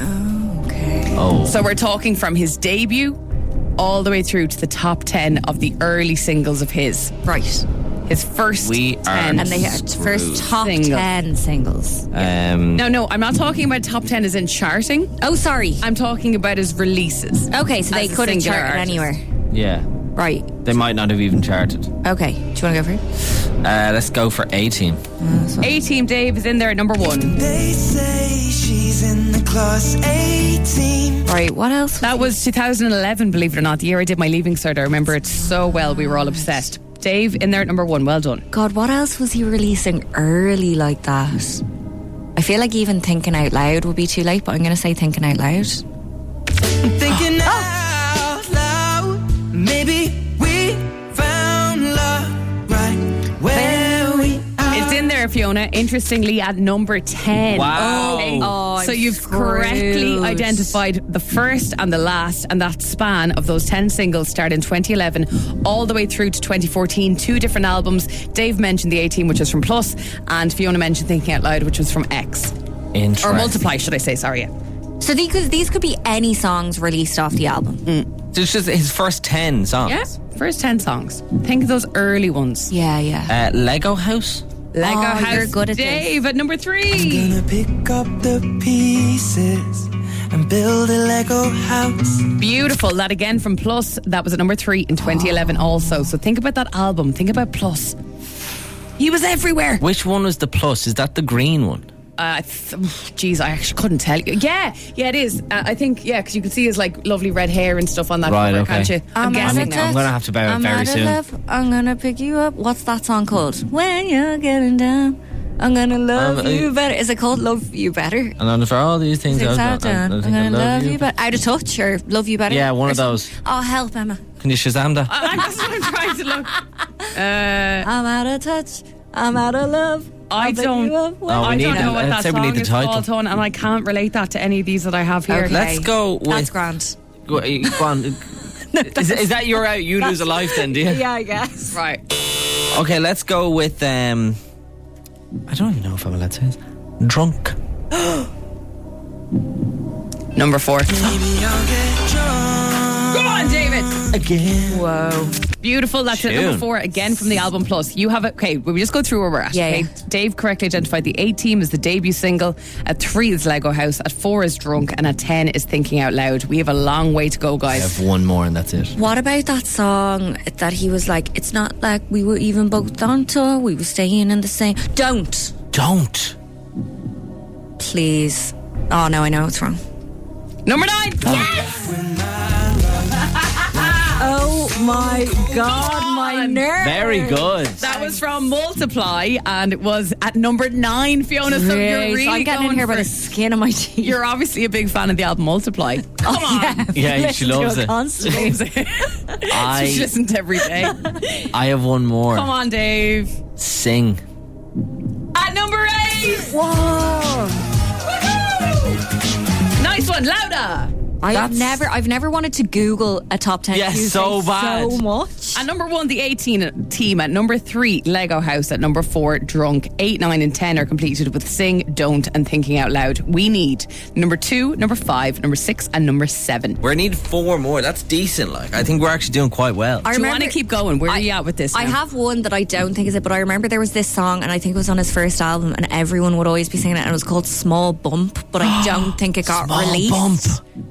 Oh. So we're talking from his debut all the way through to the top 10 of the early singles of his. Right. His first We are 10. And they had first top Single. 10 singles. No, I'm not talking about top 10 as in charting. Oh, sorry. I'm talking about his releases. Okay, so they As a couldn't singular chart it artist. anywhere. Yeah. Right. They might not have even charted. Okay. Do you want to go for it? Let's go for A-Team. A-Team Dave is in there at number 1. They say she's in the class 18. Right. What else? That was 2011, believe it or not, the year I did my Leaving Cert. I remember it so well. We were all obsessed. Dave in there at number 1. Well done. God, what else was he releasing early like that? I feel like even Thinking Out Loud would be too late, but I'm going to say Thinking Out Loud. Thinking out loud. Maybe we found Fiona. Interestingly, at number 10. Wow. Okay. Oh, so I'm you've correctly screwed. identified the first and the last, and that span of those 10 singles started in 2011 all the way through to 2014. 2 different albums. Dave mentioned the 18, which was from Plus, and Fiona mentioned Thinking Out Loud, which was from X. Interesting. Or Multiply, should I say, sorry. Yeah. So these could be any songs released off the album. So it's just his first 10 songs. Yeah, first 10 songs. Think of those early ones. Yeah. Lego House. Lego Oh, House. you're good at this. Dave at number 3. Gonna pick up the pieces and build a Lego house. Beautiful. That again from Plus. That was at number 3 in 2011 also. So think about that album. Think about Plus. He was everywhere. Which one was the Plus? Is that the green one? Geez, I actually couldn't tell you. Yeah, it is. I think, because you can see his like lovely red hair and stuff on that Right, cover, okay. can't you? I'm guessing now. I'm going to have to bow out very soon. I'm gonna pick you up. What's that song called? When you're getting down, I'm gonna love you better. Is it called Love You Better? And then for all these things I've I've done. done, I'm gonna love you better. Out of Touch or Love You Better? Yeah, one Or of those. Oh, help, Emma. Can you Shazam that? That's what I'm trying to look. I'm out of touch. I'm out of love. I don't Oh, we I need don't know it. what that Let's say we song need the is title. called, Ton, and I can't relate that to any of these that I have here. Okay. Let's go with... That's grand. Go on. Is that your out? You lose a life then, do you? Yeah, I guess. Right. Okay, let's go with... I don't even know if I'm allowed to say this. Drunk. Number 4. Maybe I'll get drunk. Go on, David. Again. Whoa. Beautiful. That's at number Tune. 4 again from the album Plus. You have it. Okay, we'll just go through where we're at. Yeah, okay? yeah. Dave correctly identified the 8 team as the debut single. At 3 is Lego House. At 4 is Drunk, and at 10 is Thinking Out Loud. We have a long way to go, I guys. have one more and that's it. What about that song that he was like, it's not like we were even both on tour, we were staying in the same... Don't. Please. Oh, no, I know it's wrong. Number 9. Yes. Oh my God, my nerves. Very good. That was from Multiply, and it was at number 9, Fiona. So you're really I'm getting in going here by for- the skin of my teeth. You're obviously a big fan of the album Multiply. Come on. Yeah, she loves it. Constantly. She listens every day. I have one more. Come on, Dave. Sing. At number 8. Whoa. Nice one, louder. I've never wanted to Google a top 10 Yes, Tuesday so bad. so much. At number 1, the 18 team. At number 3, Lego House. At number 4, Drunk. 8, 9 and 10 are completed with Sing, Don't and Thinking Out Loud. We need number 2, number 5, number 6 and number 7. We need 4 more. That's decent. Like, I think we're actually doing quite well. Do you want to keep going? Where are you at with this I now? have one that I don't think is it, but I remember there was this song, and I think it was on his first album, and everyone would always be singing it, and it was called Small Bump, but I don't think it got Small released. Bump.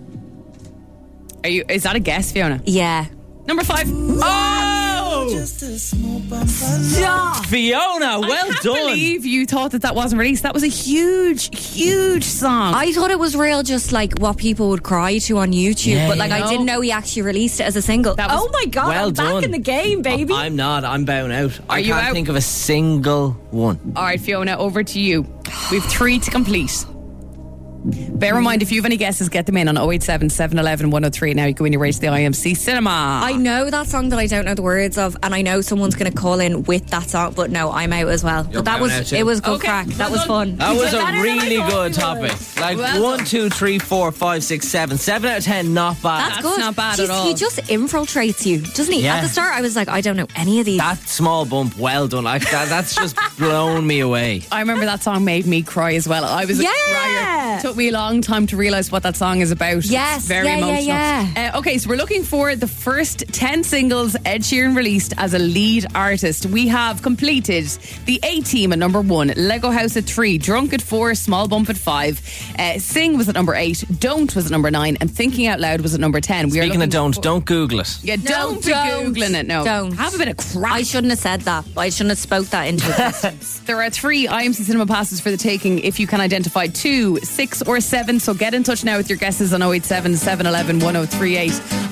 Is that a guess, Fiona? Yeah. Number 5. Oh! Just a small bump of Fiona, well I can't done. believe you thought that wasn't released. That was a huge, huge song. I thought it was real, just like what people would cry to on YouTube, Yeah, but like yeah. I didn't know he actually released it as a single. That was- Oh my God, Well I'm back done. in the game, baby. I'm not. I'm bowing out. I you can't out? think of a single one. All right, Fiona, over to you. We've 3 to complete. Bear in mind, if you have any guesses, get them in on 087 711 103. Now you go in your way to the IMC Cinema. I know that song that I don't know the words of, and I know someone's going to call in with that song, but no, I'm out as well. You're But that bowing out was too. it was good Okay, crack. well That was done. fun. That was Better a than I really thought good it topic. was. Like Well 1, done. 2, 3, 4, 5, 6, 7. 7 out of 10, not bad. That's good. not bad at all. He just infiltrates you, doesn't he? Yeah. At the start, I was like, I don't know any of these. That small bump, well done. Like that's just blown me away. I remember that song made me cry as well. I was a Yeah. crier. It took me a long time to realise what that song is about. Yes, It's very yeah, emotional. yeah. Okay, so we're looking for the first 10 singles Ed Sheeran released as a lead artist. We have completed the A Team at number 1, Lego House at 3, Drunk at 4, Small Bump at 5, Sing was at number 8, Don't was at number 9, and Thinking Out Loud was at number 10. We are Speaking of looking don't Google it. Yeah, don't be Googling it. No, Don't. have a bit of crap. I shouldn't have said that. I shouldn't have spoke that into existence. There are 3 IMC Cinema passes for the taking if you can identify 2, 6 or 7. So get in touch now with your guesses on 087 711 1038.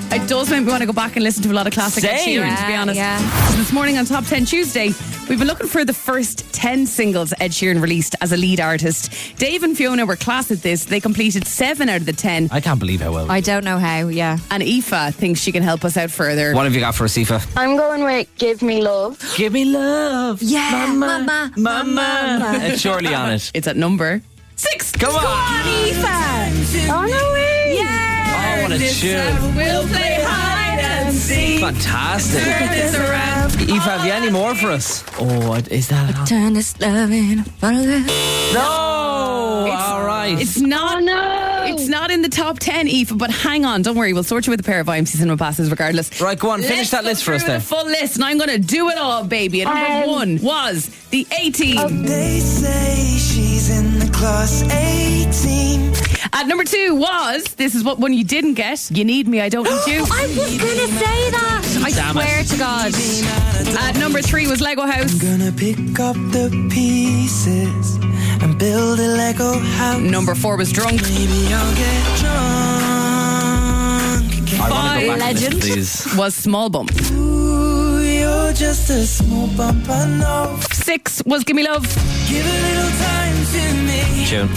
It does make me want to go back and listen to a lot of classic Ed Same. Sheeran, to be honest. So this morning on Top 10 Tuesday, we've been looking for the first 10 singles Ed Sheeran released as a lead artist. Dave and Fiona were class at this. They completed 7 out of the 10. I can't believe how well. I don't know how, yeah. And Aoife thinks she can help us out further. What have you got for us, Aoife? I'm going with Give Me Love. Give me love. Yeah, mama. It's surely on it. It's at number 6. Come on. Oh, no way. Oh, what a tune. We'll play hide and seek. Fantastic. Aoife, have you any more for us? Oh, is that on? Turn this love in front of this. No! All right. It's not. Oh, no. It's not in the top 10, Aoife, but hang on, don't worry, we'll sort you with a pair of IMC Cinema passes regardless. Right, go on, finish that list for us there. The full list, and I'm going to do it all, baby. And number 1 was the 18. They say she's in the class 18. At number 2 was, this is what one you didn't get, You Need Me, I Don't Need You. I was going to say that. I swear to God. At number 3 was Lego House. Gonna pick up the pieces and build a Lego house. Number 4 was Drunk. Maybe I'll get drunk again. I want to go back Legend. to this, please. Was Small Bump. Ooh, you're just a small bump, I know. 6 was Gimme Love. Give a little time to me. Tune.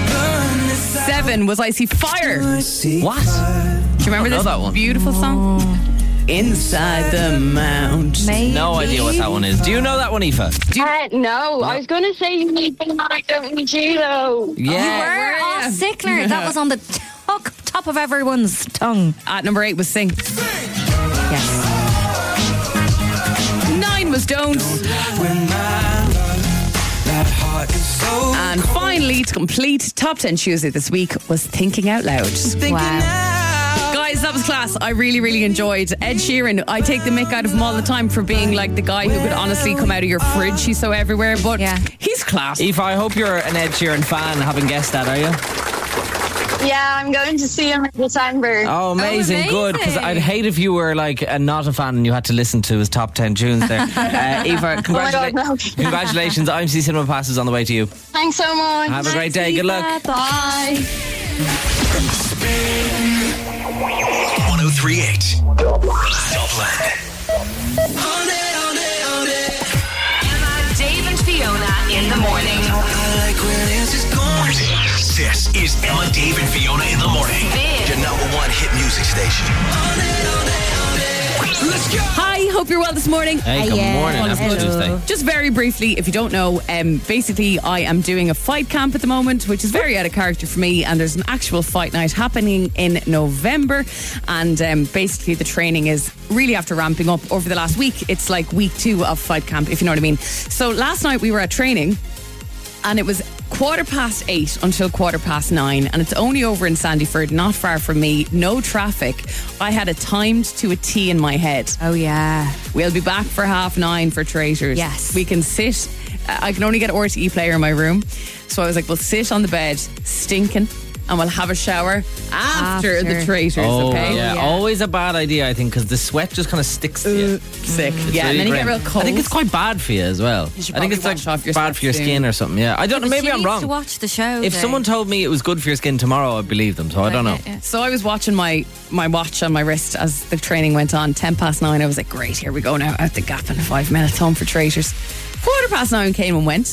7 was I See Fire. I see What? fire. Do you remember know this that one. beautiful song? Inside the Mount. No idea what that one is. Do you know that one, Aoife? No, I was going to say You Need Me, I Don't Need You, though. Yeah. Oh, Sickler. That was on the top of everyone's tongue. At number 8 was Sing. Yes. 9 was Don't. When my love, that heart is so And finally, to complete Top 10 Tuesday this week, was Thinking Out Loud. thinking Wow. out. Guys, that was class. I really, really enjoyed Ed Sheeran. I take the mick out of him all the time for being like the guy who could honestly come out of your fridge. He's so everywhere, but Yeah. he's class. Aoife, I hope you're an Ed Sheeran fan, having guessed that, are you? Yeah, I'm going to see him in December. Oh, amazing. Good, because I'd hate if you were like not a fan and you had to listen to his top 10 tunes there. Aoife, God, no. congratulations. IMC Cinema passes on the way to you. Thanks so much. Have a great day. Good luck. Bye. 1038. Stopland. Dave and Fiona in the morning. I like where this is going. This is Emma, Dave, and Fiona in the morning. Big. Your number 1 hit music station. Let's go. Hi, hope you're well this morning. Hey, good morning. Happy Hello. Tuesday. Just very briefly, if you don't know, basically I am doing a fight camp at the moment, which is very out of character for me, and there's an actual fight night happening in November, and basically the training is really after ramping up over the last week. It's like week 2 of fight camp, if you know what I mean. So last night we were at training, and it was 8:15 until 9:15, and it's only over in Sandyford, not far from me, no traffic. I had it timed to a T in my head. Oh, yeah. We'll be back for 9:30 for Traitors. Yes. We can sit. I can only get an RTE player in my room. So I was like, we'll sit on the bed, stinking, and we'll have a shower after the Traitors, Oh, okay? yeah. Always a bad idea, I think, because the sweat just kind of sticks to you. Sick. It's Yeah, and really then you get grim. real cold. I think it's quite bad for you as well. You should I think probably it's like wash off your bad for your sweat skin soon. or something. Yeah, I don't know. But Maybe she I'm needs wrong. to watch the show. If then. someone told me it was good for your skin tomorrow, I'd believe them. So I don't know. So I was watching my watch on my wrist as the training went on. 9:10. I was like, great, here we go now. Out the gap in 5 minutes, home for Traitors. 9:15 came and went.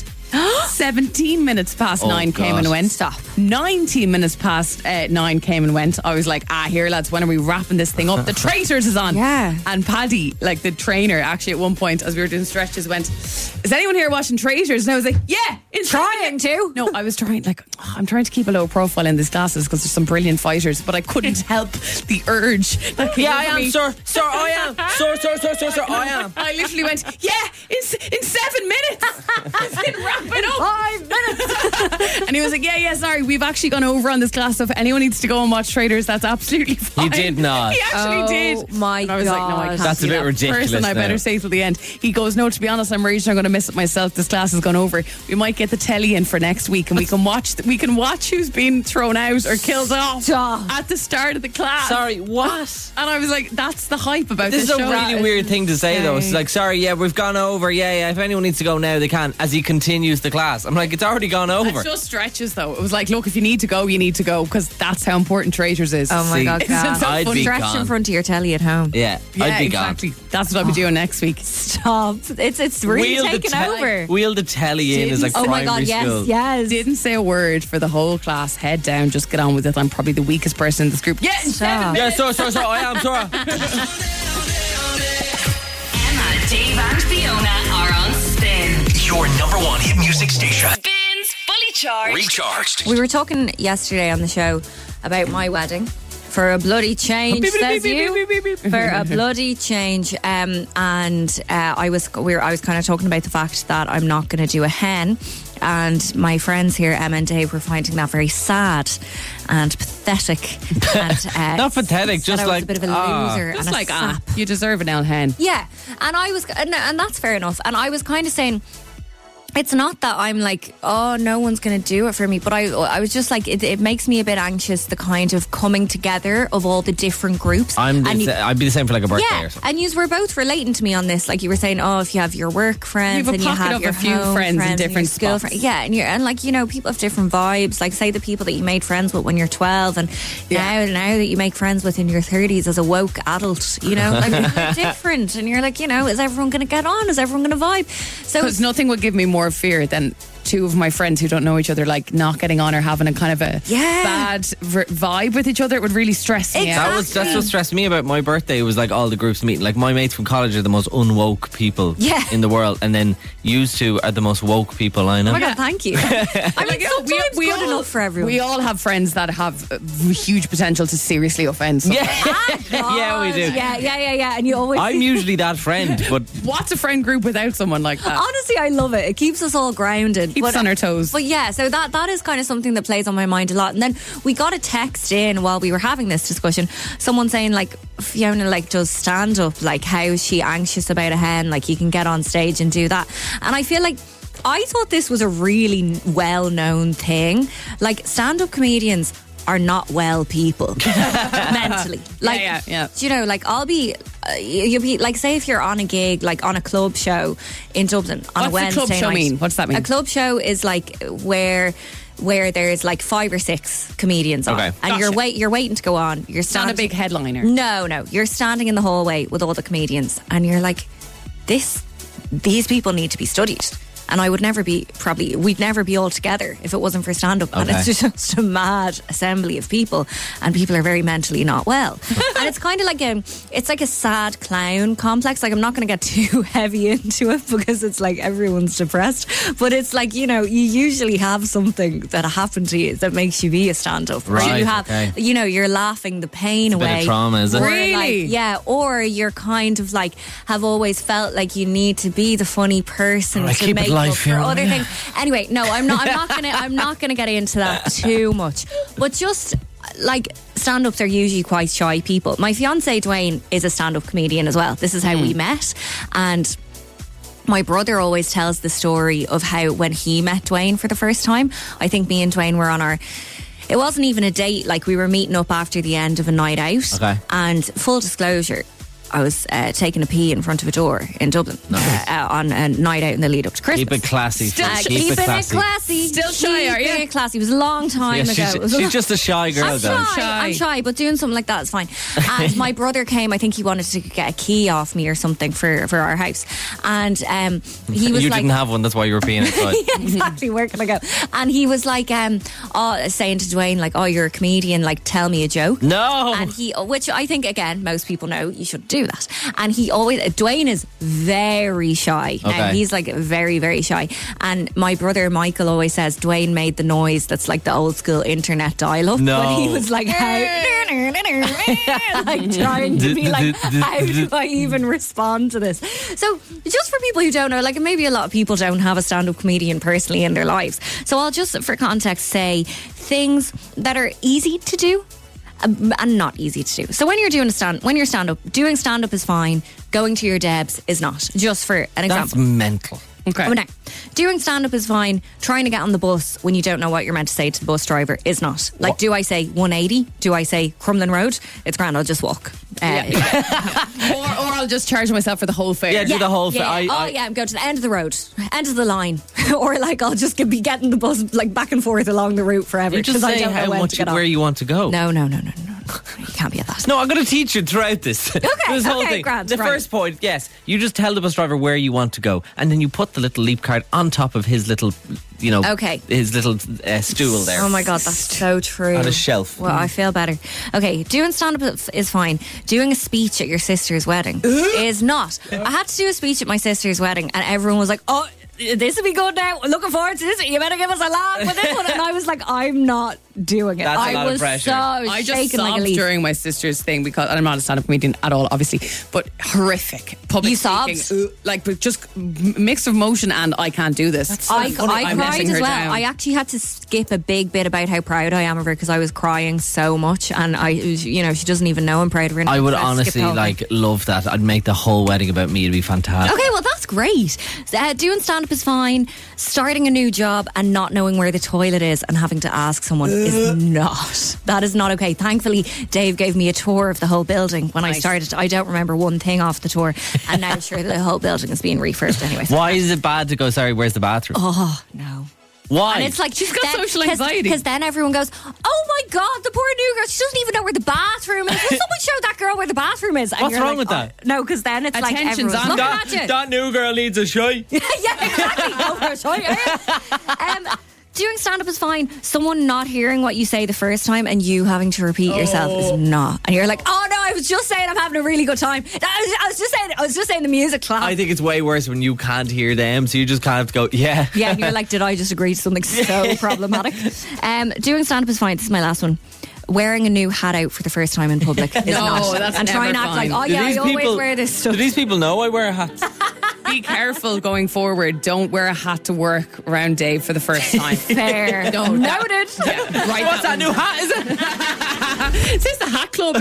17 minutes past Oh, 9 came and God. went. Stop. 19 minutes past 9 came and went. I was like, here lads, when are we wrapping this thing up? The Traitors is on. Yeah. And Paddy, like the trainer, actually at one point as we were doing stretches went, is anyone here watching Traitors? And I was like, yeah, it's Trying to. No, I was trying, I'm trying to keep a low profile in these classes because there's some brilliant fighters, but I couldn't help the urge. that came Yeah, I over am, me. sir. Sir, I am. Sir, I am. I literally went, yeah, in 7 minutes. I said, wrap it up. 5 minutes. And he was like, yeah, sorry, we've actually gone over on this class, so if anyone needs to go and watch Traitors, that's absolutely fine. He did not. He actually Oh, did. my And I was like, no, I God. can't That's be a bit that ridiculous person. I better now. stay till the end. He goes, no, to be honest, I'm worried I'm going to miss it myself. This class has gone over. We might get the telly in for next week and we can watch who's been thrown out or killed off Stop. at the start of the class. Sorry, what? And I was like, that's the hype about This this is a show. really weird thing to say, though. It's like, sorry, yeah, we've gone over. Yeah, if anyone needs to go now, they can. As he continues introduce the class. I'm like, it's already gone over. It just stretches though. It was like, look, if you need to go, you need to go, because that's how important Traitors is. Oh my God, Gav. I'd be Stretch gone. in front of your telly at home. Yeah, I'd be exactly. That's what I'll be doing next week. Stop. It's really taken over. Wheel the telly in as like Oh my primary God, school. yes. Didn't say a word for the whole class. Head down, just get on with it. I'm probably the weakest person in this group. Yeah, Stop. Yeah, so, I am, Sora. Emma, Dave, and Fiona are on Spin. Your number one hit music station. Spins Fully Charged. Recharged. We were talking yesterday on the show about my wedding. For a bloody change, says you. For a bloody change, and I was kind of talking about the fact that I'm not going to do a hen, and my friends here, Emma and Dave, were finding that very sad and pathetic. And Not pathetic, said just I was like, a bit of a loser Just and like, a sap. you deserve an L hen. Yeah, and I was, and that's fair enough. And I was kind of saying, it's not that I'm like, oh, no one's going to do it for me, but I was just like, it makes me a bit anxious, the kind of coming together of all the different groups. I'd be the same for like a birthday yeah, or something. and you were both relating to me on this. Like you were saying, oh, if you have your work friends You have a and you pocket have of your a few home friends in and your different school spots. yeah, and like, you know, people have different vibes. Like say the people that you made friends with when you're 12, and now that you make friends with in your 30s as a woke adult, you know, like they're different, and you're like, you know, is everyone going to get on? Is everyone going to vibe? So Because nothing would give me more fear than two of my friends who don't know each other, like not getting on or having a kind of a bad vibe with each other. It would really stress me out. That's what stressed me about my birthday. It was like all the groups meeting. Like my mates from college are the most unwoke people in the world, and then you two are the most woke people I know. oh my God, thank you. I mean, sometimes good enough for everyone. We all have friends that have huge potential to seriously offend someone. Yeah, we do. Yeah. And you always. I'm usually that friend, but What's a friend group without someone like that? Honestly, I love it. It keeps us all grounded. Keeps us on our toes. But yeah, so that is kind of something that plays on my mind a lot. And then we got a text in while we were having this discussion. Someone saying like, Fiona like does stand up. Like, how is she anxious about a hen? Like, you can get on stage and do that. And I feel like I thought this was a really well-known thing. Like, stand-up comedians are not well people mentally. Like, yeah. do you know, like I'll be, you'll be like, say if you're on a gig, like on a club show in Dublin on a Wednesday What's a club show night. mean? What's that mean? A club show is like where there's like 5 or 6 comedians on, Okay. and Gotcha. you're waiting to go on. You're Not standing, a big headliner. No, you're standing in the hallway with all the comedians, and you're like, these people need to be studied. And we'd never be all together if it wasn't for stand-up. And Okay. it's just a mad assembly of people, and people are very mentally not well. And it's kind of like it's like a sad clown complex. Like, I'm not going to get too heavy into it because it's like everyone's depressed. But it's like, you know, you usually have something that happened to you that makes you be a stand-up. Or Right, you have, okay. you know, you're laughing the pain a bit away. of trauma, is it? Or Really? like, yeah, or you're kind of like have always felt like you need to be the funny person All right, to keep it make light, up for Fiona, other yeah. things. Anyway, no, I'm not gonna get into that too much. But just like stand-ups are usually quite shy people. My fiance Dwayne is a stand-up comedian as well. This is how we met, and my brother always tells the story of how when he met Dwayne for the first time, I think me and Dwayne were on our, it wasn't even a date, like we were meeting up after the end of a night out. Okay. And full disclosure, I was taking a pee in front of a door in Dublin on a night out in the lead up to Christmas. keep it classy. Keeping it classy. Still shy, are you? Keeping it classy. It was a long time ago. It was a She's just a shy girl, I'm though. I'm shy, but doing something like that is fine. And my brother came, I think he wanted to get a key off me or something for our house. And he was You like... didn't have one, that's why you were peeing outside. yeah, exactly, where can I go? And he was like, saying to Dwayne, like, oh, you're a comedian, like, tell me a joke. No! And he, which I think, again, most people know you should do that. And he always, Dwayne is very shy. Now, Okay. he's like very, very shy. And my brother Michael always says Dwayne made the noise that's like the old school internet dial-up. No. When he was like, like trying to be like, how do I even respond to this? So just for people who don't know, like maybe a lot of people don't have a stand-up comedian personally in their lives. So I'll just, for context, say things that are easy to do and not easy to do. So when you're doing stand up, doing stand up is fine. Going to your Debs is not. Just for an That's example. mental. Okay. Oh, no. Doing stand up is fine. Trying to get on the bus when you don't know what you're meant to say to the bus driver is not. Like, do I say 180? Do I say Crumlin Road? It's grand, I'll just walk. Or I'll just charge myself for the whole fare. Yeah, do the whole fare. I'm going to the end of the road, end of the line, or like I'll just be getting the bus like back and forth along the route forever. You just I say don't know how when much to get where on. you want to go. No. You can't be at that. No, I'm going to teach you throughout this. Okay, this whole okay, thing. grand, The right. first point, yes, you just tell the bus driver where you want to go, and then you put the little leap card on top of his little, Okay. his little stool there. Oh my God, that's so true. On a shelf. Well, I feel better. Okay, doing stand-up is fine. Doing a speech at your sister's wedding is not. I had to do a speech at my sister's wedding, and everyone was like, "Oh, this will be good now. We're looking forward to this. You better give us a laugh with this one." And I was like, I'm not doing it. That's a I lot of was pressure. I just shaking like a sobbed leaf. during my sister's thing because and I'm not a stand-up comedian at all, obviously, but horrific public You speaking. sobbed? Like with just mix of emotion and I can't do this. I I'm cried letting as her well. down. I actually had to skip a big bit about how proud I am of her because I was crying so much, and she doesn't even know I'm proud of her. I would So skipped honestly the whole thing. love that. I'd make the whole wedding about me. It'd be fantastic. Okay, well that's great. Doing stand-up is fine. Starting a new job and not knowing where the toilet is and having to ask someone is not. That is not okay. Thankfully, Dave gave me a tour of the whole building when I started. I don't remember one thing off the tour, and now sure the whole building is being refurbished anyway. Why is it bad to go, sorry, where's the bathroom? Oh no. Why? And it's like She's got social anxiety. because then everyone goes, "Oh my God, the poor new girl! She doesn't even know where the bathroom is. Will someone show that girl where the bathroom is?" And What's you're wrong like, with that? No, because then it's like Attention's everyone's on. looking at you. That new girl needs a shy. Yeah, exactly. Go for a shot. Doing stand-up is fine. Someone not hearing what you say the first time and you having to repeat yourself is not. And you're like, "Oh no, I was just saying I'm having a really good time. I was just saying the music clap." I think it's way worse when you can't hear them, so you just kind of have to go, yeah. Yeah, and you're like, "Did I just agree to something so problematic?" Doing stand-up is fine. This is my last one. Wearing a new hat out for the first time in public is No, not. that's and try never and act like, fine. "Oh yeah, I always wear this stuff." Do these people know I wear a hat? Be careful going forward. Don't wear a hat to work around Dave for the first time. Fair. No, Noted. Right. What's that new hat, is it? Is this the hat club? Is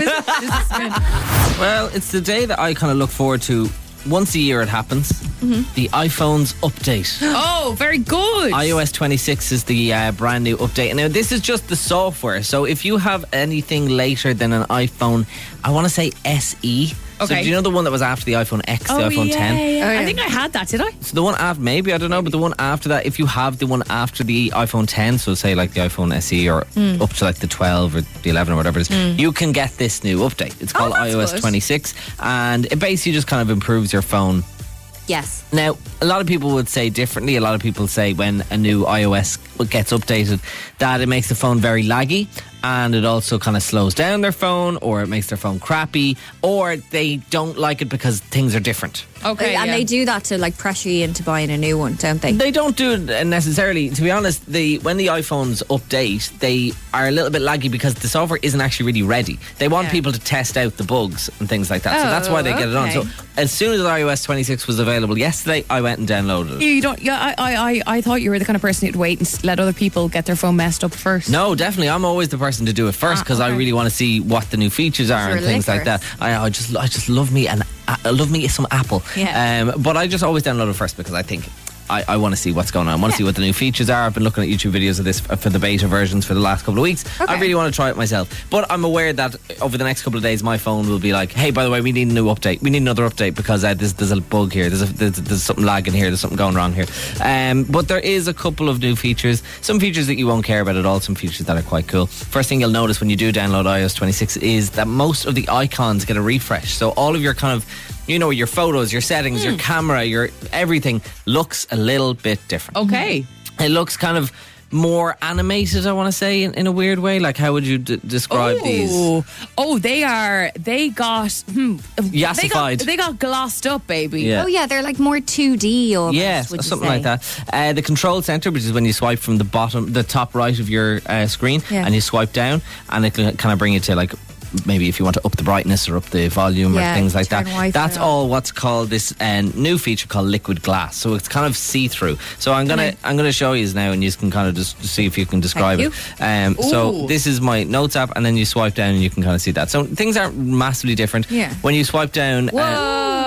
it? Well, it's the day that I kind of look forward to. Once a year it happens. The iPhone's update. Oh, very good. iOS 26 is the brand new update. And now this is just the software. So if you have anything later than an iPhone, I want to say SE. So Okay. do you know the one that was after the iPhone X, the iPhone 10? I think I had that, did I? So the one after, maybe, I don't know, but the one after that, if you have the one after the iPhone 10, so say like the iPhone SE or up to like the 12 or the 11 or whatever it is, you can get this new update. It's called that's iOS good. 26, and it basically just kind of improves your phone. Yes. Now, a lot of people would say differently. A lot of people say when a new iOS gets updated that it makes the phone very laggy, and it also kind of slows down their phone, or it makes their phone crappy, or they don't like it because things are different. Okay. And yeah. they do that to like pressure you into buying a new one, don't they? They don't do it necessarily. To be honest, when the iPhones update, they are a little bit laggy because the software isn't actually really ready. They want people to test out the bugs and things like that. So that's why they get it on. okay. So as soon as iOS 26 was available yesterday, I went and downloaded it. You don't. Yeah, I thought you were the kind of person who'd wait and let other people get their phone messed up first. No, definitely. I'm always the person to do it first because I really want to see what the new features are You're and things like that. I just love me some Apple. Yeah. But I just always download it first because I think I want to see what's going on. I want to see what the new features are. I've been looking at YouTube videos of this for the beta versions for the last couple of weeks. I really want to try it myself. But I'm aware that over the next couple of days, my phone will be like, hey, by the way, we need a new update. We need another update because there's a bug here. There's something lagging here. There's something going wrong here. But there is a couple of new features. Some features that you won't care about at all. Some features that are quite cool. First thing you'll notice when you do download iOS 26 is that most of the icons get a refresh. So all of your kind of, your photos, your settings, your camera, your everything looks a little bit different. Okay. It looks kind of more animated, I want to say, in a weird way. Like, how would you describe these? Oh, they got Yassified. They got glossed up, baby. Yeah. Oh yeah, they're like more 2D almost. Yeah, would you something say? like that. The control center, which is when you swipe from the top right of your screen, and you swipe down, and it can kind of bring you to like, maybe if you want to up the brightness or up the volume or things like that. Wi-Fi That's on. all what's called this new feature called liquid glass. So it's kind of see-through. So I'm gonna show you now, and you can kind of just see if you can describe it. So this is my notes app, and then you swipe down and you can kind of see that. So things aren't massively different. Yeah. When you swipe down, Whoa.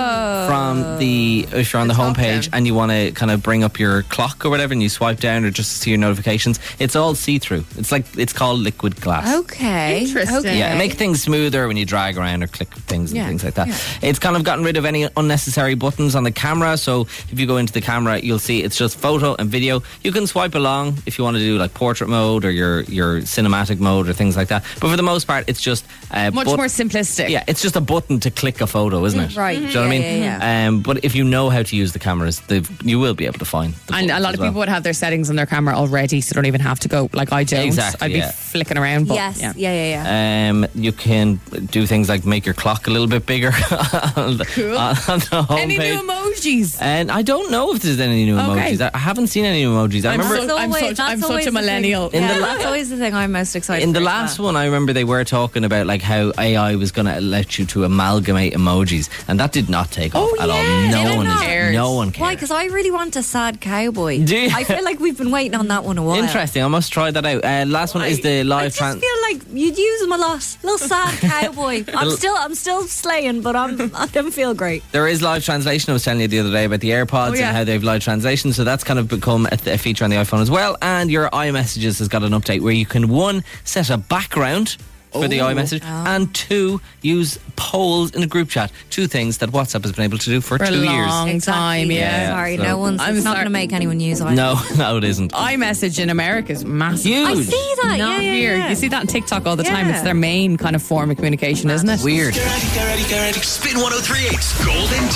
if you're on the homepage and you want to kind of bring up your clock or whatever, and you swipe down or just to see your notifications, it's all see-through. It's called liquid glass. Okay. Interesting. Okay. Yeah, it makes things smoother when you drag around or click things and things like that. It's kind of gotten rid of any unnecessary buttons on the camera. So if you go into the camera, you'll see it's just photo and video. You can swipe along if you want to do like portrait mode or your cinematic mode or things like that. But for the most part, it's just much more simplistic. Yeah, it's just a button to click a photo, isn't it? Right. Do you know what I mean? Yeah. But if you know how to use the cameras, you will be able to find the And a buttons lot as of well. people would have their settings on their camera already, so don't even have to go. Like I don't. Exactly, I'd be yeah. flicking around. But Yes. yeah. You can do things like make your clock a little bit bigger on the homepage. Any new emojis? And I don't know if there's any new Okay. emojis. I haven't seen any new emojis. I remember I'm such a millennial. That's always the thing I'm most excited in the for. last one, I remember they were talking about like how AI was going to let you to amalgamate emojis, and that did not take off at all. No one cared. Why? Because I really want a sad cowboy. Do you? I feel like we've been waiting on that one a while. Interesting. I must try that out. Last one is the I live just feel like you'd use him a lot. Little sad cowboy. I'm still slaying, but I don't feel great. There is live translation. I was telling you the other day about the AirPods and how they've live translation. So that's kind of become a feature on the iPhone as well. And your iMessages has got an update where you can, 1, set a background for the iMessage, and 2, use polls in a group chat. 2 things that WhatsApp has been able to do for 2 a years. long time. Yeah. Sorry, so- it's not going to make anyone use iMessage. No, it isn't. iMessage in America is massive. Huge. I see that. Not yeah, here. yeah. You see that on TikTok all the time. Yeah. It's their main kind of form of communication, isn't it? Weird. Get ready. Spin 103.8's Golden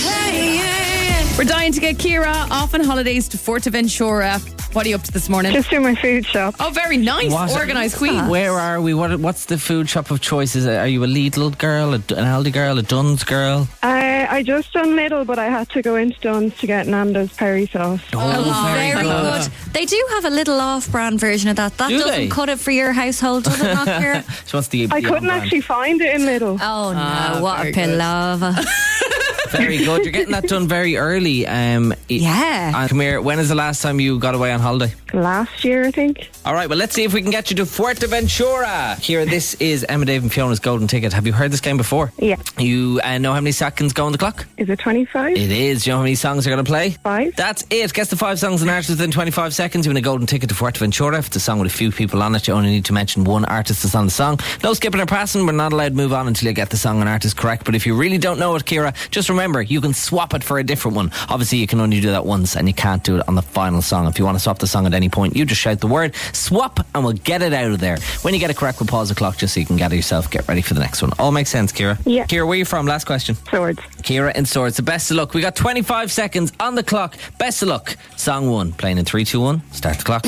Ticket. We're dying to get Kira off on holidays to Fuerteventura. What are you up to this morning? Just do my food shop. Oh, very nice. Organised queen. Where are we? What's the food shop of choices? Are you a Lidl girl, an Aldi girl, a Dunn's girl? I just done Lidl, but I had to go into Dunn's to get Nando's peri sauce. Very good. They do have a little off-brand version of that. That Do doesn't they? cut it for your household, does it not, Kira? She wants the I couldn't actually find it in Lidl. Oh no, what a very good. palaver. Very good. You're getting that done very early. Yeah. And come here. When is the last time you got away on holiday? Last year, I think. All right. Well, let's see if we can get you to Fuerteventura. Here, this is Emma, Dave, and Fiona's Golden Ticket. Have you heard this game before? Yeah. You know how many seconds go on the clock? Is it 25? It is. Do you know how many songs you're going to play? 5. That's it. Guess the 5 songs and artists within 25 seconds. You win a golden ticket to Fuerteventura. If it's a song with a few people on it, you only need to mention one artist that's on the song. No skipping or passing. We're not allowed to move on until you get the song and artist correct. But if you really don't know it, Kira, just remember, you can swap it for a different one. Obviously, you can only do that once and you can't do it on the final song. If you want to swap the song at any point, you just shout the word swap and we'll get it out of there. When you get it correct, we'll pause the clock just so you can gather yourself, get ready for the next one. All makes sense, Kira? Yeah. Kira, where are you from? Last question. Swords. Kira in Swords. So best of luck. We got 25 seconds on the clock. Best of luck. Song 1. Playing in 3, 2, 1. Start the clock.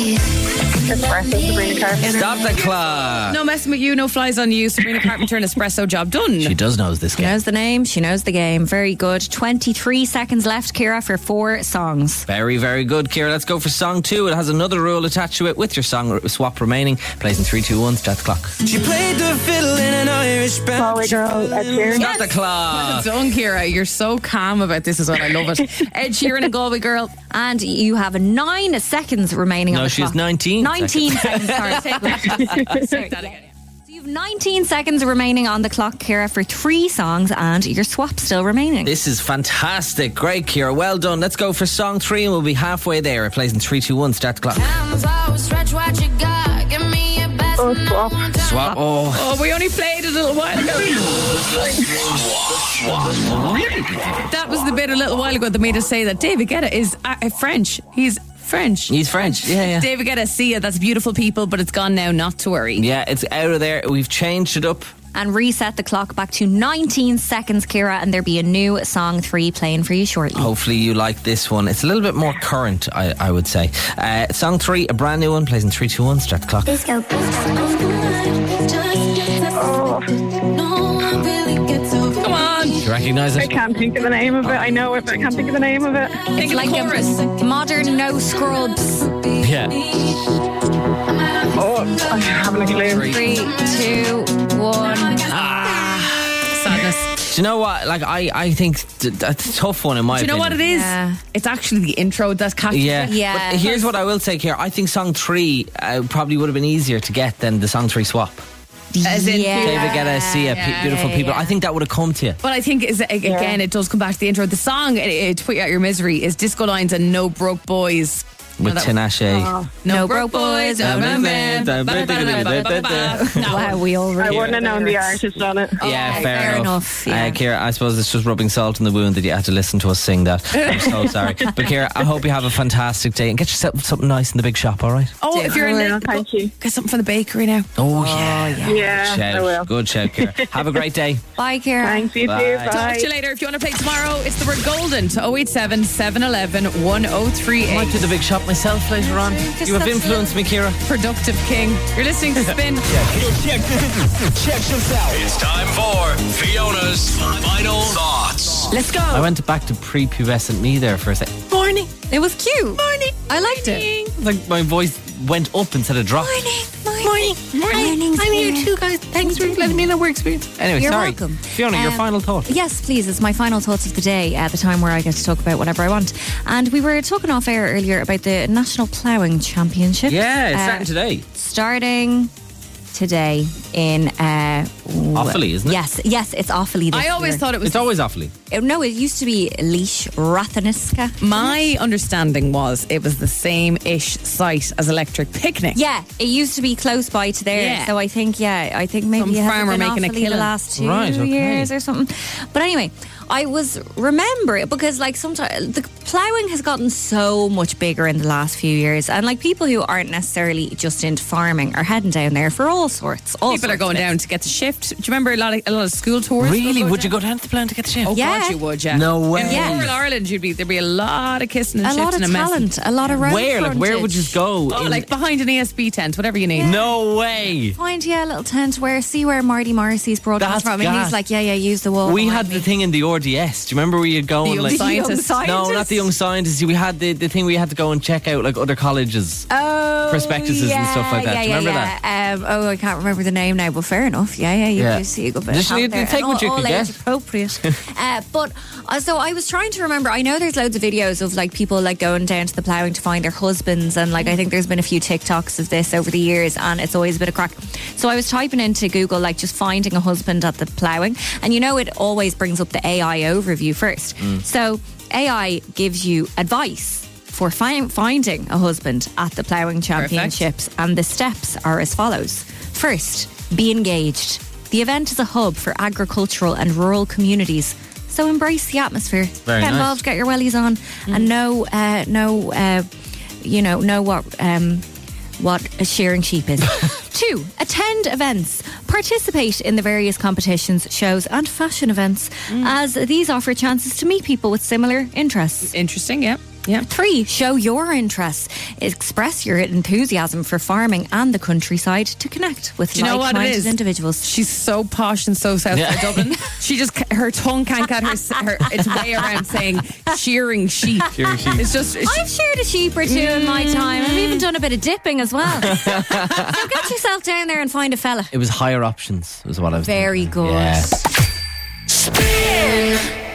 Stop the clock. No messing with you, no flies on you. Sabrina Carpenter, an espresso job done. She does know this She game. knows the name, she knows the game. Very good. 23 seconds left, Kira, for 4 songs. Very, very good, Kira. Let's go for song 2. It has another rule attached to it with your song swap remaining. Plays in 3, 2, 1. Start the clock. She played the fiddle in an Irish band. Galway girl, Ed Sheeran. Stop the clock. Well done, Kira. You're so calm about this as well. I love it. Ed Sheeran and Galway Girl. And you have 9 seconds remaining on No, the she clock. has 19 19 seconds. seconds. Sorry, take that. Say that again. So you've 19 seconds remaining on the clock, Kira, for 3 songs and your swap still remaining. This is fantastic. Great, Kira. Well done. Let's go for song 3 and we'll be halfway there. It plays in 3, 2, 1. Start the clock. Oh, swap. Swap. Oh, we only played it a little while ago. That was the bit a little while ago that made us say that David Guetta is French. He's French. He's French. Yeah. David Guetta, see ya. That's beautiful people, but it's gone now. Not to worry. Yeah, it's out of there. We've changed it up. And reset the clock back to 19 seconds, Kira, and there'll be a new song 3 playing for you shortly. Hopefully you like this one. It's a little bit more current, I would say. Song 3, a brand new one, plays in 3, 2, 1. Start the clock. Come on. Do you recognise I it? can't think of the name of it. I know it, but I can't think of the name of it. Think Like of the chorus. a modern no scrubs. Yeah. Oh, I haven't a clue. 3, 2, 1. Sadness. Do you know what? Like, I think that's a tough one in my Do you know opinion. what it is? Yeah. It's actually the intro that's catchy. Yeah. Yeah. But here's what I will take here. I think song 3 probably would have been easier to get than the song 3 swap. As in, David Guetta, Sia, beautiful people. I think that would have come to you. But I think again, it does come back to the intro. The song "To Put You Out Your Misery" is Disco Lines and No Broke Boys. With Tinashe. No broke boys. Wow, we all I wouldn't have known the artist on it. Yeah, fair enough. Yeah. Ciara, I suppose it's just rubbing salt in the wound that you had to listen to us sing that. I'm so sorry. But Ciara, I hope you have a fantastic day and get yourself something nice in the big shop, all right? Oh, if you're in there, thank you. get something from the bakery now. Oh, yeah. Yeah, Shout. I will. Good shout, Ciara. Have a great day. Bye, Ciara. Thanks, you too. Bye. Bye. Talk to you later. If you want to play tomorrow, it's the word golden to 087 711 1038. I might do the big shop myself later on. You have influenced me, Ciara. Productive King. You're listening to Spin. Check this out. It's time for Fiona's final thoughts. Let's go. I went back to prepubescent me there for a second. Morning. It was cute. Morning. I liked it. Like my voice went up instead of dropped. Morning. I'm here too, guys. Thanks for letting me know our experience. Anyway, You're sorry. welcome. Fiona, your final thought. Yes, please. It's my final thoughts of the day at the time where I get to talk about whatever I want. And we were talking off air earlier about the National Ploughing Championship. Yeah, it's starting today. Starting today in Offaly, isn't it? Yes, it's Offaly this I always year. thought it was. It's always Offaly. No, it used to be Laois Ratheniska. My understanding was it was the same-ish site as Electric Picnic. Yeah, it used to be close by to there. Yeah. So I think maybe Some it has farmer been making a Offaly the killing. last 2 Right, okay. years or something. But anyway, I was remembering because like sometimes the ploughing has gotten so much bigger in the last few years, and like people who aren't necessarily just into farming are heading down there for all sorts. People are going down to get the shift. Do you remember a lot of school tours? Really? Would you go down to the plant to get the shift? Oh Yeah. God, you would, yeah. No way. In rural Ireland, there'd be a lot of kissing and A lot shifting of and messing. talent, a lot of road Where? Like, where would you go? Oh, like behind an ESB tent, whatever you need. No way. Find a little tent where Marty Morrissey's broadcast That's from, and gas. he's like, yeah, use the wall. We behind had me. the thing in the RDS. Do you remember where you'd go The and young like scientist. No, not the young scientists. We had the thing where you had to go and check out like other colleges. Oh, prospectuses and stuff like that. Yeah, Do you remember that? I can't remember the name now, but fair enough. Yeah, you see a good bit of Just talent you there. take And what you all could age get. appropriate. But so I was trying to remember. I know there's loads of videos of like people like going down to the ploughing to find their husbands, and like I think there's been a few TikToks of this over the years, and it's always a bit of crack. So I was typing into Google like just finding a husband at the ploughing, and you know it always brings up the AI overview first. So AI gives you advice for finding a husband at the ploughing championships, and the steps are as follows. First, be engaged. The event is a hub for agricultural and rural communities, so embrace the atmosphere. Very get nice. involved, get your wellies on, and know what a shearing sheep is. 2, attend events. Participate in the various competitions, shows and fashion events, as these offer chances to meet people with similar interests. Interesting, yeah. 3, show your interests. Express your enthusiasm for farming and the countryside to connect with Do you know what it like-minded is? individuals. She's so posh and so south of Dublin. She just her tongue can't get her its way around saying shearing sheep. Shearing sheep. It's just I've sheared a sheep or two in my time. I've even done a bit of dipping as well. So get yourself down there and find a fella. It was higher options, was what I was Very thinking. good. Yeah. Spin.